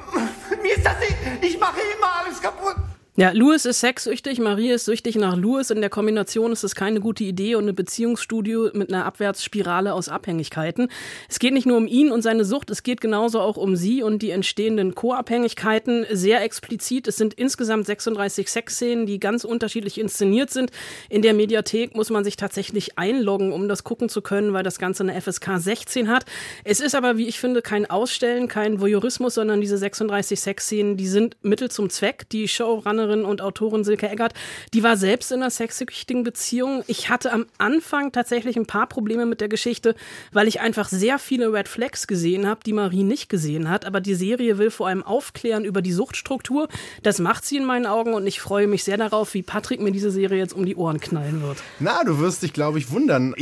Ich mache immer alles kaputt. Ja, Louis ist sexsüchtig, Marie ist süchtig nach Louis. In der Kombination ist es keine gute Idee und eine Beziehungsstudie mit einer Abwärtsspirale aus Abhängigkeiten. Es geht nicht nur um ihn und seine Sucht, es geht genauso auch um sie und die entstehenden Co-Abhängigkeiten. Sehr explizit, es sind insgesamt 36 Sexszenen, die ganz unterschiedlich inszeniert sind. In der Mediathek muss man sich tatsächlich einloggen, um das gucken zu können, weil das Ganze eine FSK 16 hat. Es ist aber, wie ich finde, kein Ausstellen, kein Voyeurismus, sondern diese 36 Sexszenen, die sind Mittel zum Zweck. Die Showrunnerin und Autorin Silke Eggert, die war selbst in einer sexsüchtigen Beziehung. Ich hatte am Anfang tatsächlich ein paar Probleme mit der Geschichte, weil ich einfach sehr viele Red Flags gesehen habe, die Marie nicht gesehen hat. Aber die Serie will vor allem aufklären über die Suchtstruktur. Das macht sie in meinen Augen und ich freue mich sehr darauf, wie Patrick mir diese Serie jetzt um die Ohren knallen wird. Na, du wirst dich, glaube ich, wundern.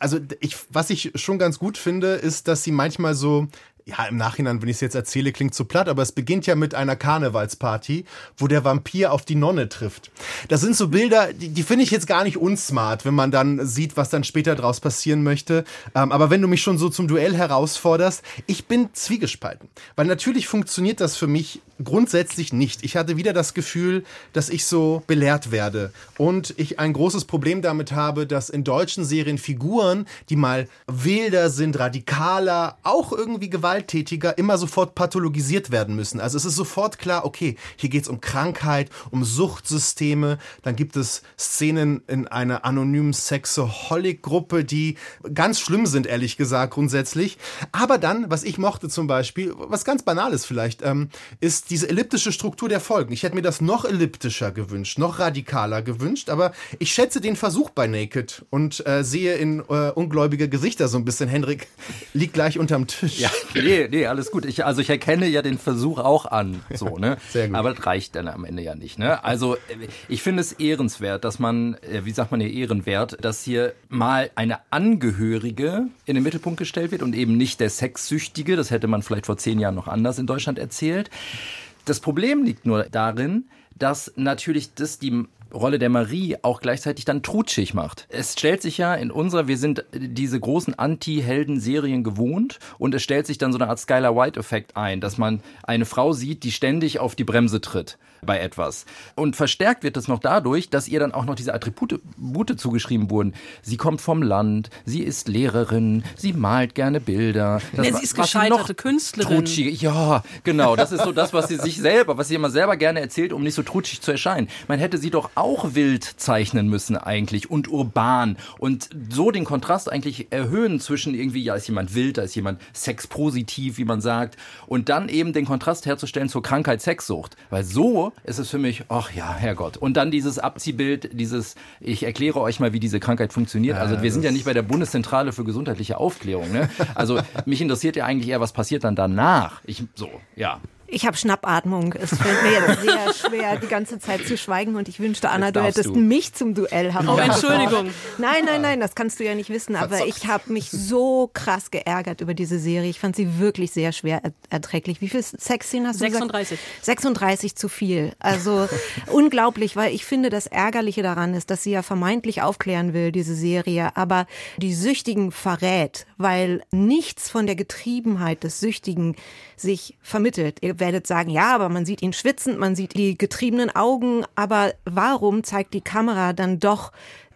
Was ich schon ganz gut finde, ist, dass sie manchmal so, ja, im Nachhinein, wenn ich es jetzt erzähle, klingt zu platt, aber es beginnt ja mit einer Karnevalsparty, wo der Vampir auf die Nonne trifft. Das sind so Bilder, die finde ich jetzt gar nicht unsmart, wenn man dann sieht, was dann später draus passieren möchte. Aber wenn du mich schon so zum Duell herausforderst, ich bin zwiegespalten. Weil natürlich funktioniert das für mich grundsätzlich nicht. Ich hatte wieder das Gefühl, dass ich so belehrt werde. Und ich ein großes Problem damit habe, dass in deutschen Serien Figuren, die mal wilder sind, radikaler, auch irgendwie gewalttätiger, immer sofort pathologisiert werden müssen. Also es ist sofort klar, okay, hier geht es um Krankheit, um Suchtsysteme. Dann gibt es Szenen in einer anonymen Sexaholic-Gruppe, die ganz schlimm sind, ehrlich gesagt, grundsätzlich. Aber dann, was ich mochte zum Beispiel, was ganz Banales vielleicht, ist diese elliptische Struktur der Folgen. Ich hätte mir das noch elliptischer gewünscht, noch radikaler gewünscht, aber ich schätze den Versuch bei Naked und sehe in ungläubige Gesichter so ein bisschen. Henrik liegt gleich unterm Tisch. Ja. Nee, alles gut. Ich erkenne ja den Versuch auch an, so, ne? Sehr gut. Aber das reicht dann am Ende ja nicht, ne? Also, ich finde es ehrenswert, dass man, wie sagt man hier, ehrenwert, dass hier mal eine Angehörige in den Mittelpunkt gestellt wird und eben nicht der Sexsüchtige. Das hätte man vielleicht vor 10 Jahren noch anders in Deutschland erzählt. Das Problem liegt nur darin, dass natürlich das die Rolle der Marie auch gleichzeitig dann trutschig macht. Es stellt sich ja wir sind diese großen Anti-Helden-Serien gewohnt und es stellt sich dann so eine Art Skylar-White-Effekt ein, dass man eine Frau sieht, die ständig auf die Bremse tritt bei etwas. Und verstärkt wird das noch dadurch, dass ihr dann auch noch diese Attribute zugeschrieben wurden. Sie kommt vom Land, sie ist Lehrerin, sie malt gerne Bilder. Sie ist gescheiterte Künstlerin. Ja, genau. Das ist so das, was sie immer selber gerne erzählt, um nicht so trutschig zu erscheinen. Man hätte sie doch auch wild zeichnen müssen eigentlich und urban und so den Kontrast eigentlich erhöhen zwischen irgendwie, ja, ist jemand wild, da ist jemand sexpositiv, wie man sagt, und dann eben den Kontrast herzustellen zur Krankheit Sexsucht. Weil so ist es für mich, ach ja, Herrgott. Und dann dieses Abziehbild, ich erkläre euch mal, wie diese Krankheit funktioniert. Also wir sind ja nicht bei der Bundeszentrale für gesundheitliche Aufklärung, ne? Also mich interessiert ja eigentlich eher, was passiert dann danach. Ich habe Schnappatmung. Es fällt mir jetzt sehr schwer, die ganze Zeit zu schweigen und ich wünschte, Anna, du hättest mich zum Duell herausgefordert. Oh, Entschuldigung. Nein, das kannst du ja nicht wissen, aber ich habe mich so krass geärgert über diese Serie. Ich fand sie wirklich sehr schwer erträglich. Wie viele Sexszenen hast du 36. gesagt? 36 zu viel. Also unglaublich, weil ich finde, das Ärgerliche daran ist, dass sie ja vermeintlich aufklären will, diese Serie, aber die Süchtigen verrät, weil nichts von der Getriebenheit des Süchtigen sich vermittelt. Ihr werdet sagen, ja, aber man sieht ihn schwitzend, man sieht die getriebenen Augen, aber warum zeigt die Kamera dann doch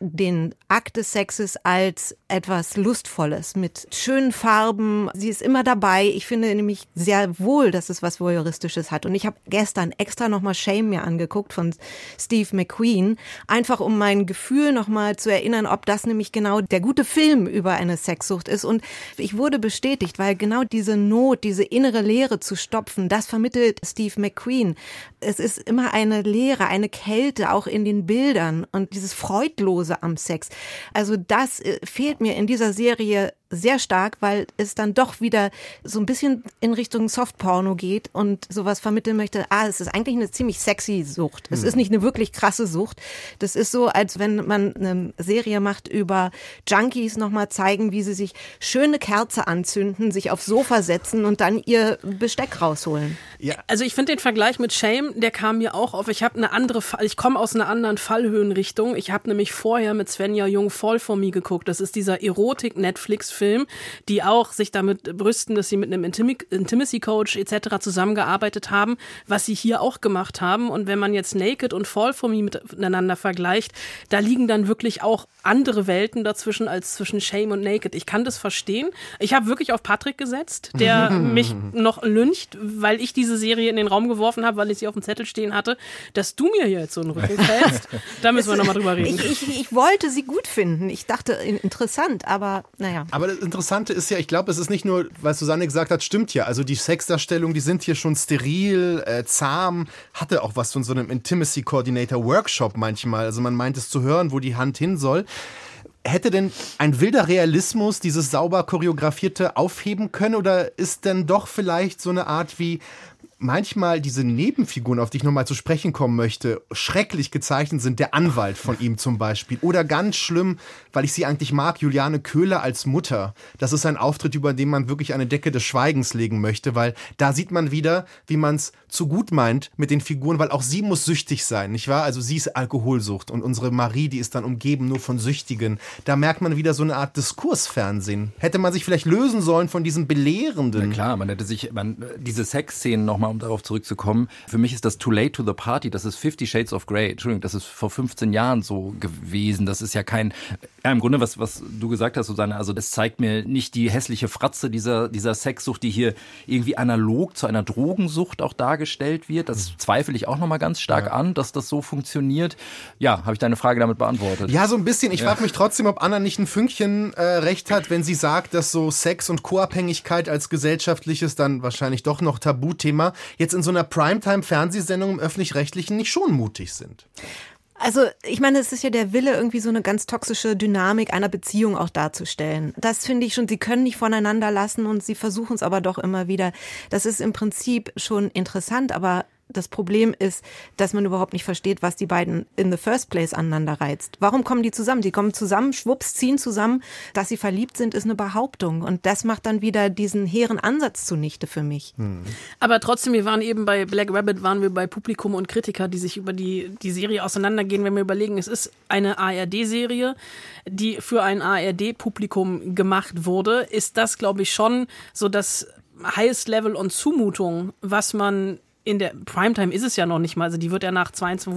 den Akt des Sexes als etwas Lustvolles mit schönen Farben. Sie ist immer dabei. Ich finde nämlich sehr wohl, dass es was Voyeuristisches hat. Und ich habe gestern extra nochmal Shame mir angeguckt von Steve McQueen, einfach um mein Gefühl nochmal zu erinnern, ob das nämlich genau der gute Film über eine Sexsucht ist. Und ich wurde bestätigt, weil genau diese Not, diese innere Leere zu stopfen, das vermittelt Steve McQueen. Es ist immer eine Leere, eine Kälte, auch in den Bildern und dieses Freudlose am Sex. Also das fehlt mir in dieser Serie sehr stark, weil es dann doch wieder so ein bisschen in Richtung Softporno geht und sowas vermitteln möchte, es ist eigentlich eine ziemlich sexy Sucht. Es ist nicht eine wirklich krasse Sucht. Das ist so, als wenn man eine Serie macht über Junkies, nochmal zeigen, wie sie sich schöne Kerze anzünden, sich aufs Sofa setzen und dann ihr Besteck rausholen. Ja. Also ich finde den Vergleich mit Shame, der kam mir auch auf. Ich komme aus einer anderen Fallhöhenrichtung. Ich habe nämlich vorher mit Svenja Jung Fall for Me geguckt. Das ist dieser Erotik-Netflix-Film, die auch sich damit brüsten, dass sie mit einem Intimacy-Coach etc. zusammengearbeitet haben, was sie hier auch gemacht haben. Und wenn man jetzt Naked und Fall for Me miteinander vergleicht, da liegen dann wirklich auch andere Welten dazwischen als zwischen Shame und Naked. Ich kann das verstehen. Ich habe wirklich auf Patrick gesetzt, der mich noch lyncht, weil ich diese Serie in den Raum geworfen habe, weil ich sie auf dem Zettel stehen hatte, dass du mir hier jetzt so einen Rücken fällst. Da müssen wir nochmal drüber reden. Ich wollte sie gut finden. Ich dachte, interessant, aber naja. Aber das Interessante ist ja, ich glaube, es ist nicht nur, was Susanne gesagt hat, stimmt ja. Also die Sexdarstellungen, die sind hier schon steril, zahm, hatte auch was von so einem Intimacy Coordinator Workshop manchmal. Also man meint es zu hören, wo die Hand hin soll. Hätte denn ein wilder Realismus dieses sauber choreografierte aufheben können oder ist denn doch vielleicht so eine Art wie manchmal diese Nebenfiguren, auf die ich nochmal zu sprechen kommen möchte, schrecklich gezeichnet sind, der Anwalt von ihm zum Beispiel. Oder ganz schlimm, weil ich sie eigentlich mag, Juliane Köhler als Mutter. Das ist ein Auftritt, über den man wirklich eine Decke des Schweigens legen möchte, weil da sieht man wieder, wie man es zu gut meint mit den Figuren, weil auch sie muss süchtig sein, nicht wahr? Also sie ist Alkoholsucht und unsere Marie, die ist dann umgeben nur von Süchtigen. Da merkt man wieder so eine Art Diskursfernsehen. Hätte man sich vielleicht lösen sollen von diesem Belehrenden. Na klar, diese Sexszenen nochmal, um darauf zurückzukommen, für mich ist das Too Late to the Party, das ist 50 Shades of Grey. Entschuldigung, das ist vor 15 Jahren so gewesen. Das ist ja im Grunde, was du gesagt hast, Susanne, also das zeigt mir nicht die hässliche Fratze dieser Sexsucht, die hier irgendwie analog zu einer Drogensucht auch dargestellt wird. Das zweifle ich auch nochmal ganz stark an, dass das so funktioniert. Ja, habe ich deine Frage damit beantwortet? Ja, so ein bisschen. Ich frage mich trotzdem, ob Anna nicht ein Fünkchen recht hat, wenn sie sagt, dass so Sex und Co-Abhängigkeit als gesellschaftliches, dann wahrscheinlich doch noch Tabuthema, jetzt in so einer Primetime-Fernsehsendung im Öffentlich-Rechtlichen nicht schon mutig sind. Also ich meine, es ist ja der Wille, irgendwie so eine ganz toxische Dynamik einer Beziehung auch darzustellen. Das finde ich schon, sie können nicht voneinander lassen und sie versuchen es aber doch immer wieder. Das ist im Prinzip schon interessant, aber das Problem ist, dass man überhaupt nicht versteht, was die beiden in the first place aneinander reizt. Warum kommen die zusammen? Die kommen zusammen, schwupps, ziehen zusammen. Dass sie verliebt sind, ist eine Behauptung. Und das macht dann wieder diesen hehren Ansatz zunichte für mich. Aber trotzdem, wir waren eben bei Black Rabbit, waren wir bei Publikum und Kritiker, die sich über die Serie auseinandergehen. Wenn wir überlegen, es ist eine ARD-Serie, die für ein ARD-Publikum gemacht wurde, ist das, glaube ich, schon so das Highest Level und Zumutung, was man in der Primetime ist es ja noch nicht mal, also die wurde nach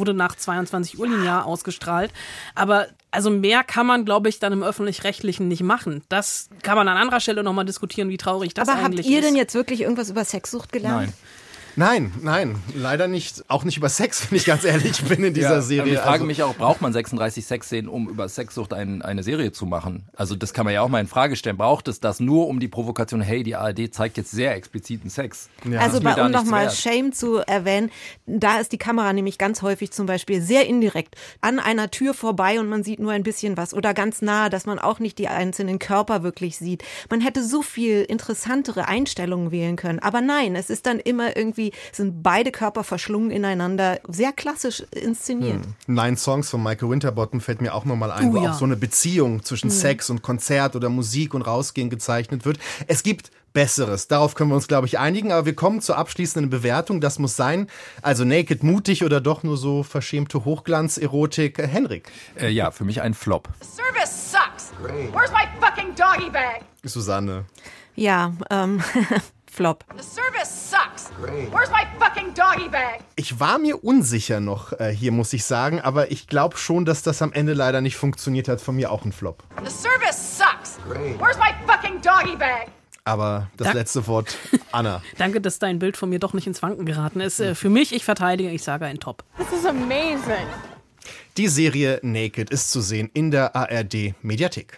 22 Uhr linear ausgestrahlt, aber also mehr kann man, glaube ich, dann im Öffentlich-Rechtlichen nicht machen. Das kann man an anderer Stelle nochmal diskutieren, wie traurig das eigentlich ist. Aber habt ihr denn jetzt wirklich irgendwas über Sexsucht gelernt? Nein, leider nicht. Auch nicht über Sex, wenn ich ganz ehrlich bin in dieser Serie. Ich frage mich auch, braucht man 36 Sexszenen, um über Sexsucht eine Serie zu machen? Also das kann man ja auch mal in Frage stellen. Braucht es das nur um die Provokation, hey, die ARD zeigt jetzt sehr expliziten Sex? Ja. Also um nochmal Shame zu erwähnen, da ist die Kamera nämlich ganz häufig zum Beispiel sehr indirekt an einer Tür vorbei und man sieht nur ein bisschen was oder ganz nah, dass man auch nicht die einzelnen Körper wirklich sieht. Man hätte so viel interessantere Einstellungen wählen können. Aber nein, es ist dann immer irgendwie sind beide Körper verschlungen ineinander, sehr klassisch inszeniert. 9 Songs von Michael Winterbottom fällt mir auch nochmal ein, wo auch so eine Beziehung zwischen Sex und Konzert oder Musik und Rausgehen gezeichnet wird. Es gibt Besseres. Darauf können wir uns, glaube ich, einigen. Aber wir kommen zur abschließenden Bewertung. Das muss sein. Also Naked mutig oder doch nur so verschämte Hochglanz-Erotik. Henrik? Ja, für mich ein Flop. The service sucks. Where's my fucking doggy bag? Susanne? Ja, Flop. The service sucks. Where's my fucking doggy bag? Ich war mir unsicher noch hier, muss ich sagen, aber ich glaube schon, dass das am Ende leider nicht funktioniert hat. Von mir auch ein Flop. The service sucks. Where's my fucking doggy bag? Aber das letzte Wort, Anna. Danke, dass dein Bild von mir doch nicht ins Wanken geraten ist. Für mich, ich verteidige, ich sage ein Top. This is amazing. Die Serie Naked ist zu sehen in der ARD-Mediathek.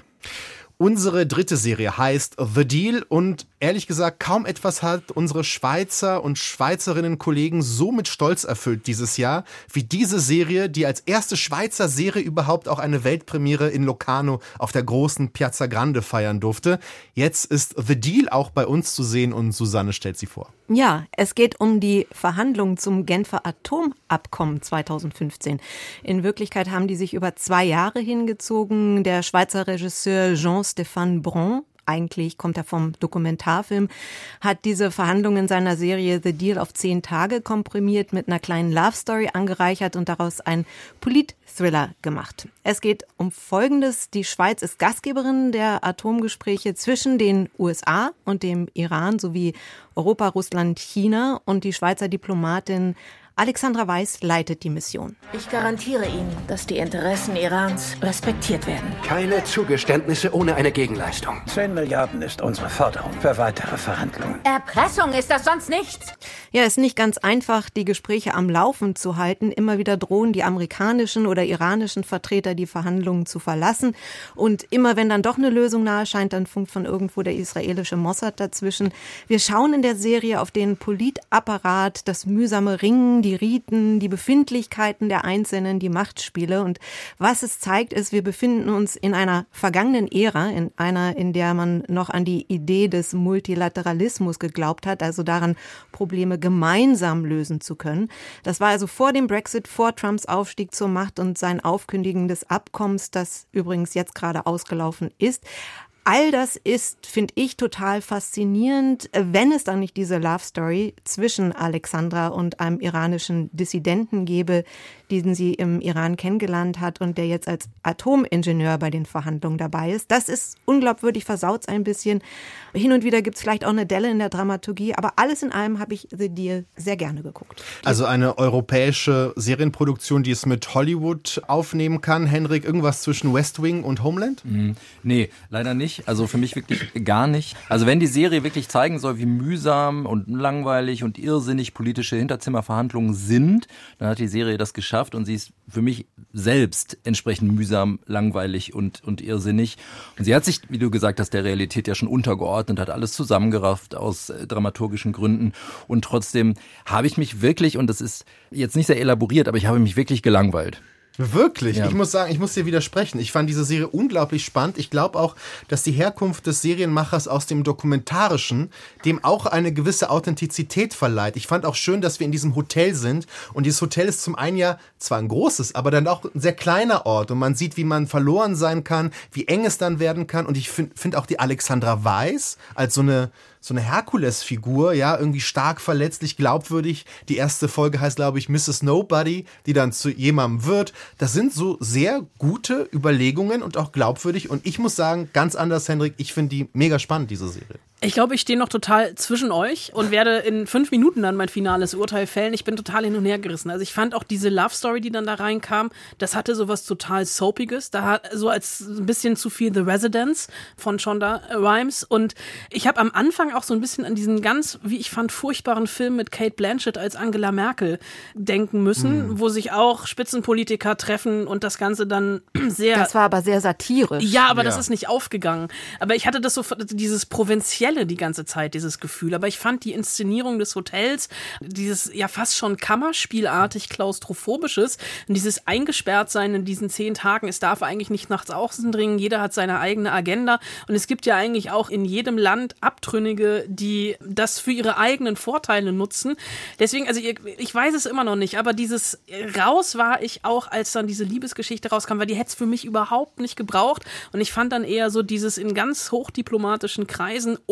Unsere dritte Serie heißt The Deal und ehrlich gesagt, kaum etwas hat unsere Schweizer und Schweizerinnen-Kollegen so mit Stolz erfüllt dieses Jahr, wie diese Serie, die als erste Schweizer Serie überhaupt auch eine Weltpremiere in Locarno auf der großen Piazza Grande feiern durfte. Jetzt ist The Deal auch bei uns zu sehen und Susanne stellt sie vor. Ja, es geht um die Verhandlungen zum Genfer Atomabkommen 2015. In Wirklichkeit haben die sich über 2 Jahre hingezogen. Der Schweizer Regisseur Jean-Stéphane Bron, eigentlich kommt er vom Dokumentarfilm, hat diese Verhandlungen in seiner Serie The Deal auf 10 Tage komprimiert, mit einer kleinen Love-Story angereichert und daraus ein Polit-Thriller gemacht. Es geht um Folgendes. Die Schweiz ist Gastgeberin der Atomgespräche zwischen den USA und dem Iran sowie Europa, Russland, China, und die Schweizer Diplomatin Alexandra Weiss leitet die Mission. Ich garantiere Ihnen, dass die Interessen Irans respektiert werden. Keine Zugeständnisse ohne eine Gegenleistung. 10 Milliarden ist unsere Forderung für weitere Verhandlungen. Erpressung ist das sonst nichts. Ja, ist nicht ganz einfach, die Gespräche am Laufen zu halten. Immer wieder drohen die amerikanischen oder iranischen Vertreter, die Verhandlungen zu verlassen. Und immer wenn dann doch eine Lösung nahe scheint, dann funkt von irgendwo der israelische Mossad dazwischen. Wir schauen in der Serie auf den Politapparat, das mühsame Ringen, die Riten, die Befindlichkeiten der Einzelnen, die Machtspiele. Und was es zeigt, ist, wir befinden uns in einer vergangenen Ära, in einer, in der man noch an die Idee des Multilateralismus geglaubt hat, also daran, Probleme gemeinsam lösen zu können. Das war also vor dem Brexit, vor Trumps Aufstieg zur Macht und sein Aufkündigen des Abkommens, das übrigens jetzt gerade ausgelaufen ist. All das ist, finde ich, total faszinierend, wenn es dann nicht diese Love Story zwischen Alexandra und einem iranischen Dissidenten gäbe, den sie im Iran kennengelernt hat und der jetzt als Atomingenieur bei den Verhandlungen dabei ist. Das ist unglaubwürdig, versaut's ein bisschen. Hin und wieder gibt's vielleicht auch eine Delle in der Dramaturgie, aber alles in allem habe ich The Deal sehr gerne geguckt. Also eine europäische Serienproduktion, die es mit Hollywood aufnehmen kann. Henrik, irgendwas zwischen West Wing und Homeland? Nee, leider nicht. Also für mich wirklich gar nicht. Also wenn die Serie wirklich zeigen soll, wie mühsam und langweilig und irrsinnig politische Hinterzimmerverhandlungen sind, dann hat die Serie das geschafft und sie ist für mich selbst entsprechend mühsam, langweilig und irrsinnig. Und sie hat sich, wie du gesagt hast, der Realität ja schon untergeordnet, hat alles zusammengerafft aus dramaturgischen Gründen. Und trotzdem habe ich mich wirklich, und das ist jetzt nicht sehr elaboriert, aber ich habe mich wirklich gelangweilt. Wirklich? Ja. Ich muss sagen, ich muss dir widersprechen. Ich fand diese Serie unglaublich spannend. Ich glaube auch, dass die Herkunft des Serienmachers aus dem Dokumentarischen dem auch eine gewisse Authentizität verleiht. Ich fand auch schön, dass wir in diesem Hotel sind. Und dieses Hotel ist zum einen ja zwar ein großes, aber dann auch ein sehr kleiner Ort. Und man sieht, wie man verloren sein kann, wie eng es dann werden kann. Und ich finde auch die Alexandra Weiss als so eine Herkules-Figur, ja, irgendwie stark, verletzlich, glaubwürdig. Die erste Folge heißt, glaube ich, Mrs. Nobody, die dann zu jemandem wird. Das sind so sehr gute Überlegungen und auch glaubwürdig. Und ich muss sagen, ganz anders, Henrik, ich finde die mega spannend, diese Serie. Ich glaube, ich stehe noch total zwischen euch und werde in 5 Minuten dann mein finales Urteil fällen. Ich bin total hin und her gerissen. Also ich fand auch diese Love Story, die dann da reinkam, das hatte sowas total Soapiges. Da hat so als ein bisschen zu viel The Residence von Shonda Rhimes. Und ich habe am Anfang auch so ein bisschen an diesen ganz, wie ich fand, furchtbaren Film mit Cate Blanchett als Angela Merkel denken müssen, wo sich auch Spitzenpolitiker treffen und das Ganze dann sehr... Das war aber sehr satirisch. Ja, aber das ist nicht aufgegangen. Aber ich hatte das so, dieses Provinzielle die ganze Zeit, dieses Gefühl. Aber ich fand die Inszenierung des Hotels, dieses ja fast schon kammerspielartig klaustrophobisches, und dieses Eingesperrtsein in diesen 10 Tagen, es darf eigentlich nicht nachts außen dringen, jeder hat seine eigene Agenda und es gibt ja eigentlich auch in jedem Land Abtrünnige, die das für ihre eigenen Vorteile nutzen. Deswegen, also ich weiß es immer noch nicht, aber dieses raus war ich auch, als dann diese Liebesgeschichte rauskam, weil die hätte es für mich überhaupt nicht gebraucht und ich fand dann eher so dieses in ganz hochdiplomatischen Kreisen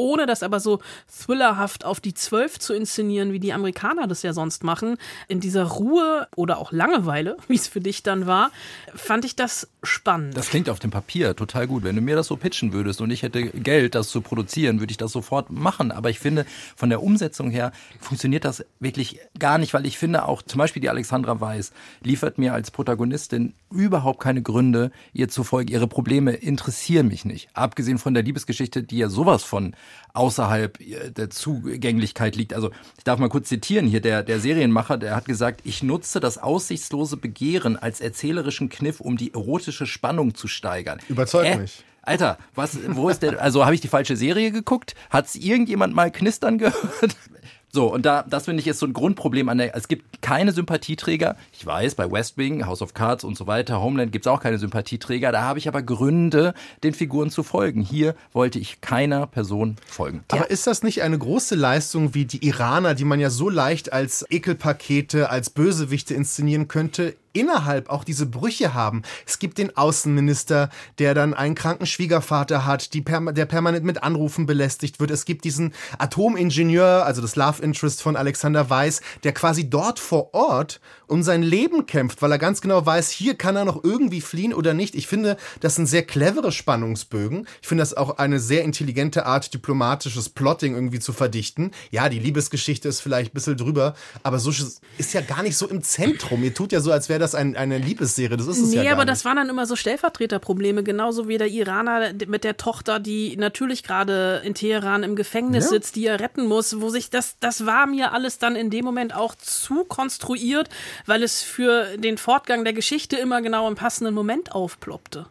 ohne das aber so thrillerhaft auf die 12 zu inszenieren, wie die Amerikaner das ja sonst machen, in dieser Ruhe oder auch Langeweile, wie es für dich dann war, fand ich das spannend. Das klingt auf dem Papier total gut. Wenn du mir das so pitchen würdest und ich hätte Geld, das zu produzieren, würde ich das sofort machen. Aber ich finde, von der Umsetzung her funktioniert das wirklich gar nicht, weil ich finde auch zum Beispiel die Alexandra Weiss liefert mir als Protagonistin überhaupt keine Gründe, ihr zu folgen. Ihre Probleme interessieren mich nicht. Abgesehen von der Liebesgeschichte, die ja sowas von außerhalb der Zugänglichkeit liegt. Also ich darf mal kurz zitieren hier, der Serienmacher, der hat gesagt, ich nutze das aussichtslose Begehren als erzählerischen Kniff, um die erotische Spannung zu steigern. Überzeugt mich. Alter, wo ist der, also habe ich die falsche Serie geguckt? Hat's irgendjemand mal knistern gehört? So, und das finde ich ist so ein Grundproblem es gibt keine Sympathieträger. Ich weiß, bei West Wing, House of Cards und so weiter, Homeland gibt's auch keine Sympathieträger. Da habe ich aber Gründe, den Figuren zu folgen. Hier wollte ich keiner Person folgen. Aber ist das nicht eine große Leistung wie die Iraner, die man ja so leicht als Ekelpakete, als Bösewichte inszenieren könnte, innerhalb auch diese Brüche haben? Es gibt den Außenminister, der dann einen kranken Schwiegervater hat, der permanent mit Anrufen belästigt wird. Es gibt diesen Atomingenieur, also das Love Interest von Alexander Weiss, der quasi dort vor Ort um sein Leben kämpft, weil er ganz genau weiß, hier kann er noch irgendwie fliehen oder nicht. Ich finde, das sind sehr clevere Spannungsbögen. Ich finde das auch eine sehr intelligente Art, diplomatisches Plotting irgendwie zu verdichten. Ja, die Liebesgeschichte ist vielleicht ein bisschen drüber, aber so ist ja gar nicht so im Zentrum. Ihr tut ja so, als wäre das eine Liebesserie. Das ist es ja gar nicht. Nee, aber das waren dann immer so Stellvertreterprobleme, genauso wie der Iraner mit der Tochter, die natürlich gerade in Teheran im Gefängnis sitzt, die er retten muss, wo sich das war mir alles dann in dem Moment auch zu konstruiert, weil es für den Fortgang der Geschichte immer genau im passenden Moment aufploppte.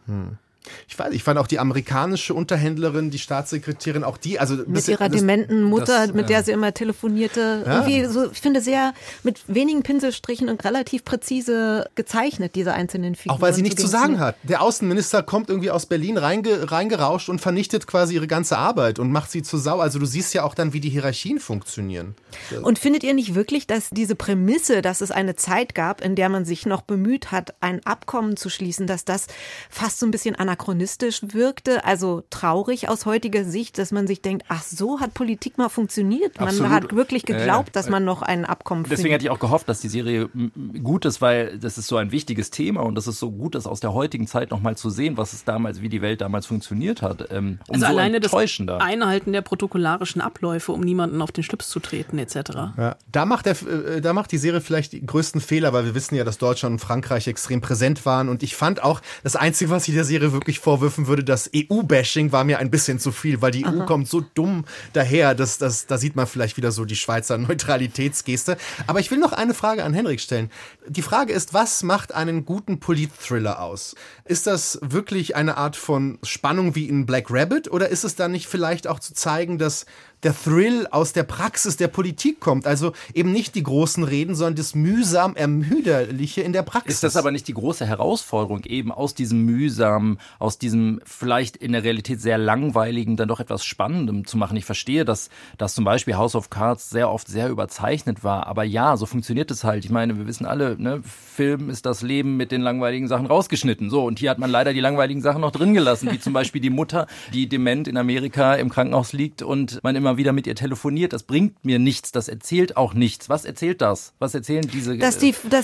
Ich fand auch die amerikanische Unterhändlerin, die Staatssekretärin, auch die, also mit ihrer dementen Mutter, mit der sie immer telefonierte, irgendwie so, ich finde, sehr mit wenigen Pinselstrichen und relativ präzise gezeichnet, diese einzelnen Figuren. Auch weil sie nichts zu sagen hat. Der Außenminister kommt irgendwie aus Berlin reingerauscht und vernichtet quasi ihre ganze Arbeit und macht sie zur Sau. Also du siehst ja auch dann, wie die Hierarchien funktionieren. Und findet ihr nicht wirklich, dass diese Prämisse, dass es eine Zeit gab, in der man sich noch bemüht hat, ein Abkommen zu schließen, dass das fast so ein bisschen anachronistisch wirkte, also traurig aus heutiger Sicht, dass man sich denkt, ach so hat Politik mal funktioniert. Man Absolut. hat wirklich geglaubt, dass man noch ein Abkommen findet. Deswegen hatte ich auch gehofft, dass die Serie gut ist, weil das ist so ein wichtiges Thema und das ist so gut, das aus der heutigen Zeit nochmal zu sehen, was es damals, wie die Welt damals funktioniert hat. Also alleine das Einhalten der protokollarischen Abläufe, um niemanden auf den Schlips zu treten, etc. Ja, da macht die Serie vielleicht die größten Fehler, weil wir wissen ja, dass Deutschland und Frankreich extrem präsent waren und ich fand auch, das Einzige, was ich der Serie wirklich vorwürfen würde, das EU-Bashing war mir ein bisschen zu viel, weil die EU kommt so dumm daher, da sieht man vielleicht wieder so die Schweizer Neutralitätsgeste. Aber ich will noch eine Frage an Henrik stellen. Die Frage ist, was macht einen guten Polit-Thriller aus? Ist das wirklich eine Art von Spannung wie in Black Rabbit oder ist es dann nicht vielleicht auch zu zeigen, dass der Thrill aus der Praxis der Politik kommt? Also eben nicht die großen Reden, sondern das mühsam Ermüderliche in der Praxis. Ist das aber nicht die große Herausforderung, eben aus diesem mühsamen, aus diesem vielleicht in der Realität sehr langweiligen, dann doch etwas Spannendem zu machen? Ich verstehe, dass zum Beispiel House of Cards sehr oft sehr überzeichnet war, aber ja, so funktioniert es halt. Ich meine, wir wissen alle, ne, Film ist das Leben mit den langweiligen Sachen rausgeschnitten. So, und hier hat man leider die langweiligen Sachen noch drin gelassen, wie zum Beispiel die Mutter, die dement in Amerika im Krankenhaus liegt und man immer wieder mit ihr telefoniert. Das bringt mir nichts, das erzählt auch nichts. Was erzählt das? Was erzählen diese... Dass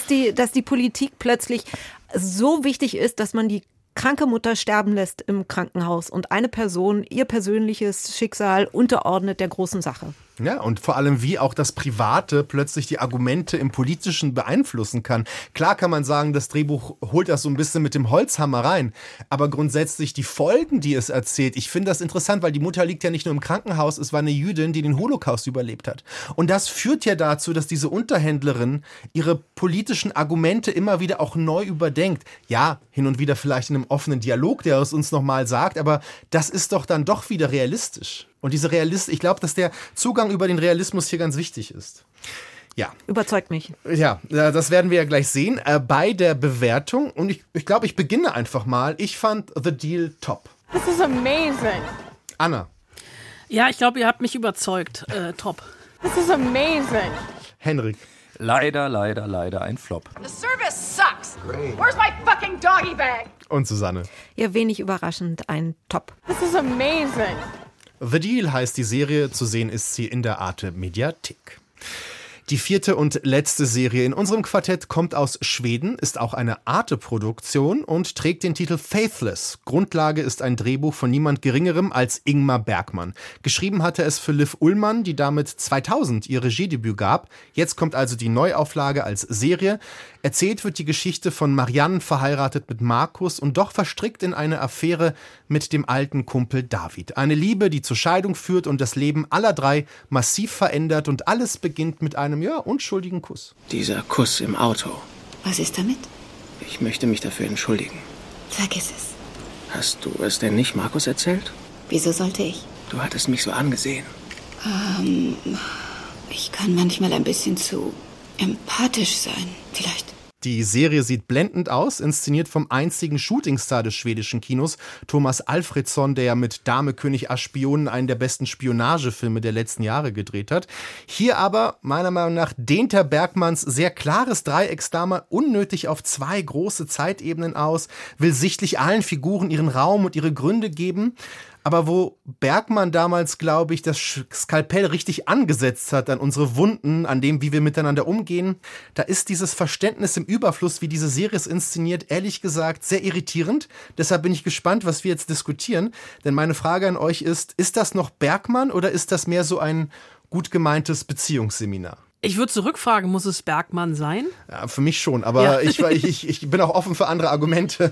die Politik plötzlich so wichtig ist, dass man die kranke Mutter sterben lässt im Krankenhaus und eine Person ihr persönliches Schicksal unterordnet der großen Sache. Ja, und vor allem, wie auch das Private plötzlich die Argumente im Politischen beeinflussen kann. Klar kann man sagen, das Drehbuch holt das so ein bisschen mit dem Holzhammer rein, aber grundsätzlich die Folgen, die es erzählt, ich finde das interessant, weil die Mutter liegt ja nicht nur im Krankenhaus, es war eine Jüdin, die den Holocaust überlebt hat. Und das führt ja dazu, dass diese Unterhändlerin ihre politischen Argumente immer wieder auch neu überdenkt. Ja, hin und wieder vielleicht in einem offenen Dialog, der es uns nochmal sagt, aber das ist doch dann doch wieder realistisch. Und ich glaube, dass der Zugang über den Realismus hier ganz wichtig ist. Ja. Überzeugt mich. Ja, das werden wir ja gleich sehen bei der Bewertung. Und ich glaube, ich beginne einfach mal. Ich fand The Deal top. This is amazing. Anna. Ja, ich glaube, ihr habt mich überzeugt. Top. This is amazing. Henrik. Leider ein Flop. The service sucks. Great. Where's my fucking doggy bag? Und Susanne. Ja, wenig überraschend ein Top. This is amazing. The Deal heißt die Serie, zu sehen ist sie in der Arte Mediathek. Die 4. und letzte Serie in unserem Quartett kommt aus Schweden, ist auch eine Arte-Produktion und trägt den Titel Faithless. Grundlage ist ein Drehbuch von niemand Geringerem als Ingmar Bergman. Geschrieben hatte es für Liv Ullmann, die damit 2000 ihr Regiedebüt gab. Jetzt kommt also die Neuauflage als Serie. Erzählt wird die Geschichte von Marianne, verheiratet mit Markus und doch verstrickt in eine Affäre mit dem alten Kumpel David. Eine Liebe, die zur Scheidung führt und das Leben aller drei massiv verändert und alles beginnt mit einem unschuldigen Kuss. Dieser Kuss im Auto. Was ist damit? Ich möchte mich dafür entschuldigen. Vergiss es. Hast du es denn nicht Markus erzählt? Wieso sollte ich? Du hattest mich so angesehen. Ich kann manchmal ein bisschen zu empathisch sein, vielleicht. Die Serie sieht blendend aus, inszeniert vom einzigen Shootingstar des schwedischen Kinos, Thomas Alfredsson, der ja mit Dame, König, Ass, Spionen einen der besten Spionagefilme der letzten Jahre gedreht hat. Hier aber, meiner Meinung nach, dehnt Herr Bergmanns sehr klares Dreiecksdrama unnötig auf 2 große Zeitebenen aus, will sichtlich allen Figuren ihren Raum und ihre Gründe geben. Aber wo Bergman damals, glaube ich, das Skalpell richtig angesetzt hat an unsere Wunden, an dem, wie wir miteinander umgehen, da ist dieses Verständnis im Überfluss, wie diese Serie es inszeniert, ehrlich gesagt sehr irritierend. Deshalb bin ich gespannt, was wir jetzt diskutieren. Denn meine Frage an euch ist das noch Bergman oder ist das mehr so ein gut gemeintes Beziehungsseminar? Ich würde zurückfragen, muss es Bergman sein? Ja, für mich schon, aber ja. ich bin auch offen für andere Argumente.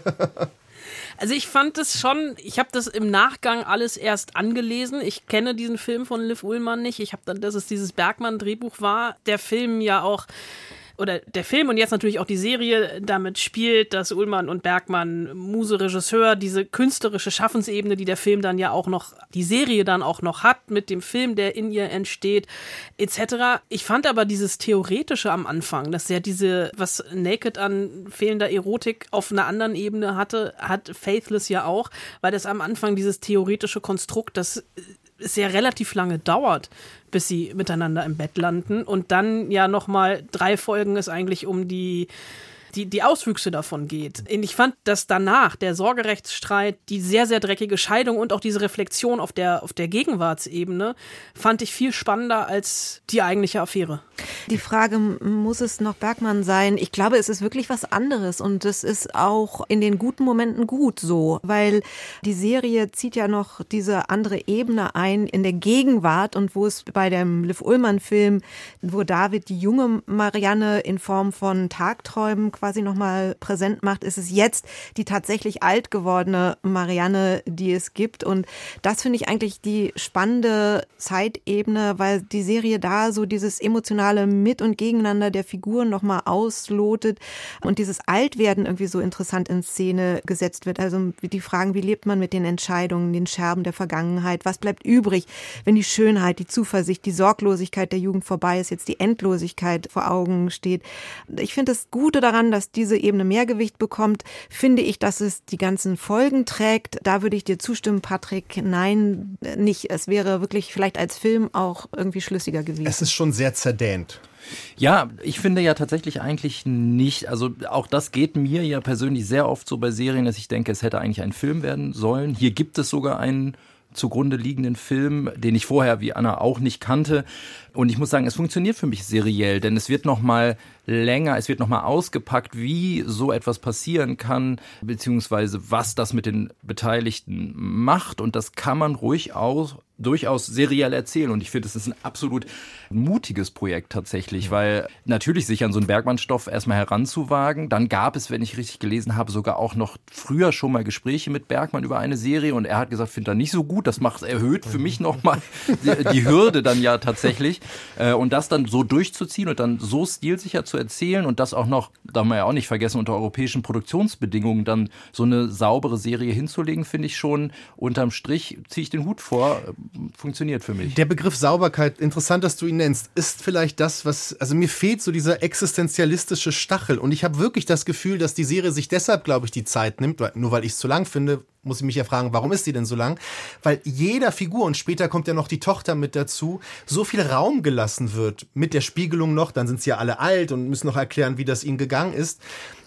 Also ich fand es schon, ich habe das im Nachgang alles erst angelesen. Ich kenne diesen Film von Liv Ullmann nicht. Ich habe dann, dass es dieses Bergman-Drehbuch war. Der Film ja auch, oder der Film und jetzt natürlich auch die Serie damit spielt, dass Ullmann und Bergman, Muse, Regisseur, diese künstlerische Schaffensebene, die der Film dann ja auch noch, die Serie dann auch noch hat, mit dem Film, der in ihr entsteht, etc. Ich fand aber dieses Theoretische am Anfang, dass er diese, was Naked an fehlender Erotik auf einer anderen Ebene hatte, hat Faithless ja auch, weil das am Anfang dieses theoretische Konstrukt, das es ja relativ lange dauert, bis sie miteinander im Bett landen und dann ja nochmal 3 Folgen es eigentlich um die Auswüchse davon geht. Und ich fand, dass danach der Sorgerechtsstreit, die sehr, sehr dreckige Scheidung und auch diese Reflexion auf der Gegenwartsebene fand ich viel spannender als die eigentliche Affäre. Die Frage, muss es noch Bergman sein? Ich glaube, es ist wirklich was anderes und es ist auch in den guten Momenten gut so, weil die Serie zieht ja noch diese andere Ebene ein in der Gegenwart und wo es bei dem Liv Ullmann-Film, wo David die junge Marianne in Form von Tagträumen quasi nochmal präsent macht, ist es jetzt die tatsächlich alt gewordene Marianne, die es gibt. Und das finde ich eigentlich die spannende Zeitebene, weil die Serie da so dieses emotionale Mit- und Gegeneinander der Figuren nochmal auslotet und dieses Altwerden irgendwie so interessant in Szene gesetzt wird. Also die Fragen, wie lebt man mit den Entscheidungen, den Scherben der Vergangenheit? Was bleibt übrig, wenn die Schönheit, die Zuversicht, die Sorglosigkeit der Jugend vorbei ist, jetzt die Endlosigkeit vor Augen steht? Ich finde das Gute daran, dass diese Ebene mehr Gewicht bekommt, finde ich, dass es die ganzen Folgen trägt. Da würde ich dir zustimmen, Patrick. Nein, nicht. Es wäre wirklich vielleicht als Film auch irgendwie schlüssiger gewesen. Es ist schon sehr zerdähnt. Ja, ich finde ja tatsächlich eigentlich nicht, also auch das geht mir ja persönlich sehr oft so bei Serien, dass ich denke, es hätte eigentlich ein Film werden sollen. Hier gibt es sogar einen zugrunde liegenden Film, den ich vorher wie Anna auch nicht kannte. Und ich muss sagen, es funktioniert für mich seriell, denn es wird noch mal länger, es wird noch mal ausgepackt, wie so etwas passieren kann, beziehungsweise was das mit den Beteiligten macht. Und das kann man durchaus seriell erzählen. Und ich finde, es ist ein absolut mutiges Projekt tatsächlich, weil natürlich sich an so einen Bergmann-Stoff erstmal heranzuwagen. Dann gab es, wenn ich richtig gelesen habe, sogar auch noch früher schon mal Gespräche mit Bergmann über eine Serie. Und er hat gesagt, findet er nicht so gut. Das erhöht für mich nochmal die Hürde dann ja tatsächlich. Und das dann so durchzuziehen und dann so stilsicher zu erzählen und das auch noch, darf man ja auch nicht vergessen, unter europäischen Produktionsbedingungen dann so eine saubere Serie hinzulegen, finde ich schon unterm Strich, ziehe ich den Hut vor, funktioniert für mich. Der Begriff Sauberkeit, interessant, dass du ihn nennst, ist vielleicht das, also mir fehlt so dieser existenzialistische Stachel und ich habe wirklich das Gefühl, dass die Serie sich deshalb, glaube ich, die Zeit nimmt, nur weil ich es zu lang finde, muss ich mich ja fragen, warum ist die denn so lang? Weil jeder Figur, und später kommt ja noch die Tochter mit dazu, so viel Raum gelassen wird, mit der Spiegelung noch, dann sind sie ja alle alt und müssen noch erklären, wie das ihnen gegangen ist.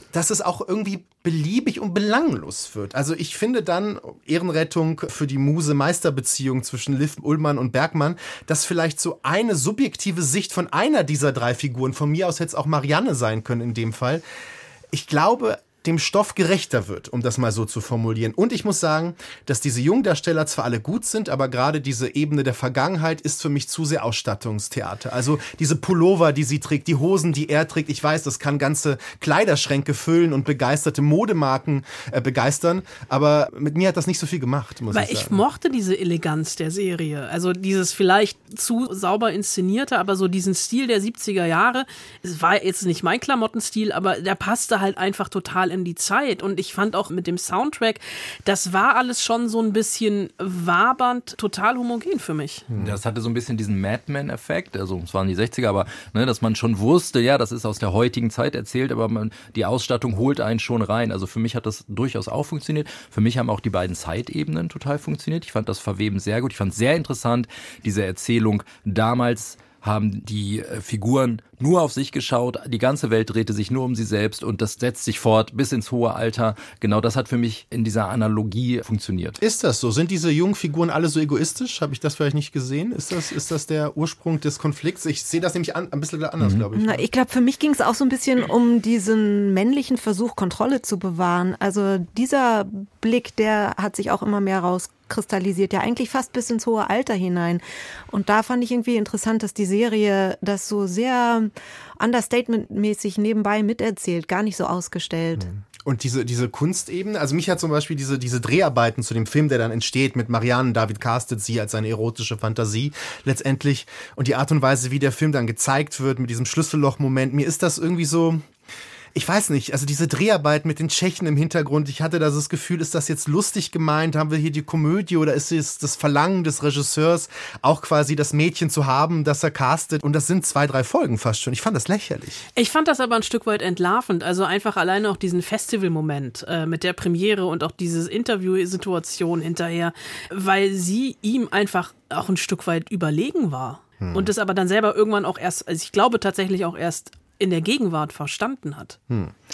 dass es auch irgendwie beliebig und belanglos wird. Also ich finde dann Ehrenrettung für die Muse-Meister-Beziehung zwischen Liv Ullmann und Bergman, dass vielleicht so eine subjektive Sicht von einer dieser 3 Figuren, von mir aus hätte es auch Marianne sein können in dem Fall, ich glaube, dem Stoff gerechter wird, um das mal so zu formulieren. Und ich muss sagen, dass diese Jungdarsteller zwar alle gut sind, aber gerade diese Ebene der Vergangenheit ist für mich zu sehr Ausstattungstheater. Also diese Pullover, die sie trägt, die Hosen, die er trägt, ich weiß, das kann ganze Kleiderschränke füllen und begeisterte Modemarken begeistern, aber mit mir hat das nicht so viel gemacht, muss ich sagen. Ich mochte diese Eleganz der Serie, also dieses vielleicht zu sauber inszenierte, aber so diesen Stil der 70er Jahre, es war jetzt nicht mein Klamottenstil, aber der passte halt einfach total in die Zeit und ich fand auch mit dem Soundtrack, das war alles schon so ein bisschen wabernd, total homogen für mich. Das hatte so ein bisschen diesen Mad Men-Effekt, also es waren die 60er, aber dass man schon wusste, ja, das ist aus der heutigen Zeit erzählt, aber die Ausstattung holt einen schon rein. Also für mich hat das durchaus auch funktioniert. Für mich haben auch die beiden Zeitebenen total funktioniert. Ich fand das Verweben sehr gut. Ich fand es sehr interessant, diese Erzählung damals haben die Figuren nur auf sich geschaut, die ganze Welt drehte sich nur um sie selbst und das setzt sich fort bis ins hohe Alter. Genau das hat für mich in dieser Analogie funktioniert. Ist das so? Sind diese jungen Figuren alle so egoistisch? Habe ich das vielleicht nicht gesehen? Ist das der Ursprung des Konflikts? Ich sehe das nämlich ein bisschen anders, glaube ich. Ich glaube, für mich ging es auch so ein bisschen um diesen männlichen Versuch, Kontrolle zu bewahren. Also dieser Blick, der hat sich auch immer mehr rauskristallisiert, ja eigentlich fast bis ins hohe Alter hinein. Und da fand ich irgendwie interessant, dass die Serie das so sehr understatement-mäßig nebenbei miterzählt, gar nicht so ausgestellt. Und diese Kunstebene, also mich hat zum Beispiel diese Dreharbeiten zu dem Film, der dann entsteht, mit Marianne, David castet sie als seine erotische Fantasie letztendlich und die Art und Weise, wie der Film dann gezeigt wird, mit diesem Schlüsselloch-Moment, mir ist das irgendwie so... Ich weiß nicht, also diese Dreharbeit mit den Tschechen im Hintergrund, ich hatte da so das Gefühl, ist das jetzt lustig gemeint? Haben wir hier die Komödie oder ist es das Verlangen des Regisseurs, auch quasi das Mädchen zu haben, das er castet? Und das sind 2, 3 Folgen fast schon. Ich fand das lächerlich. Ich fand das aber ein Stück weit entlarvend. Also einfach alleine auch diesen Festival-Moment mit der Premiere und auch diese Interview-Situation hinterher, weil sie ihm einfach auch ein Stück weit überlegen war. Und das aber dann selber irgendwann auch erst, also ich glaube tatsächlich auch erst in der Gegenwart verstanden hat.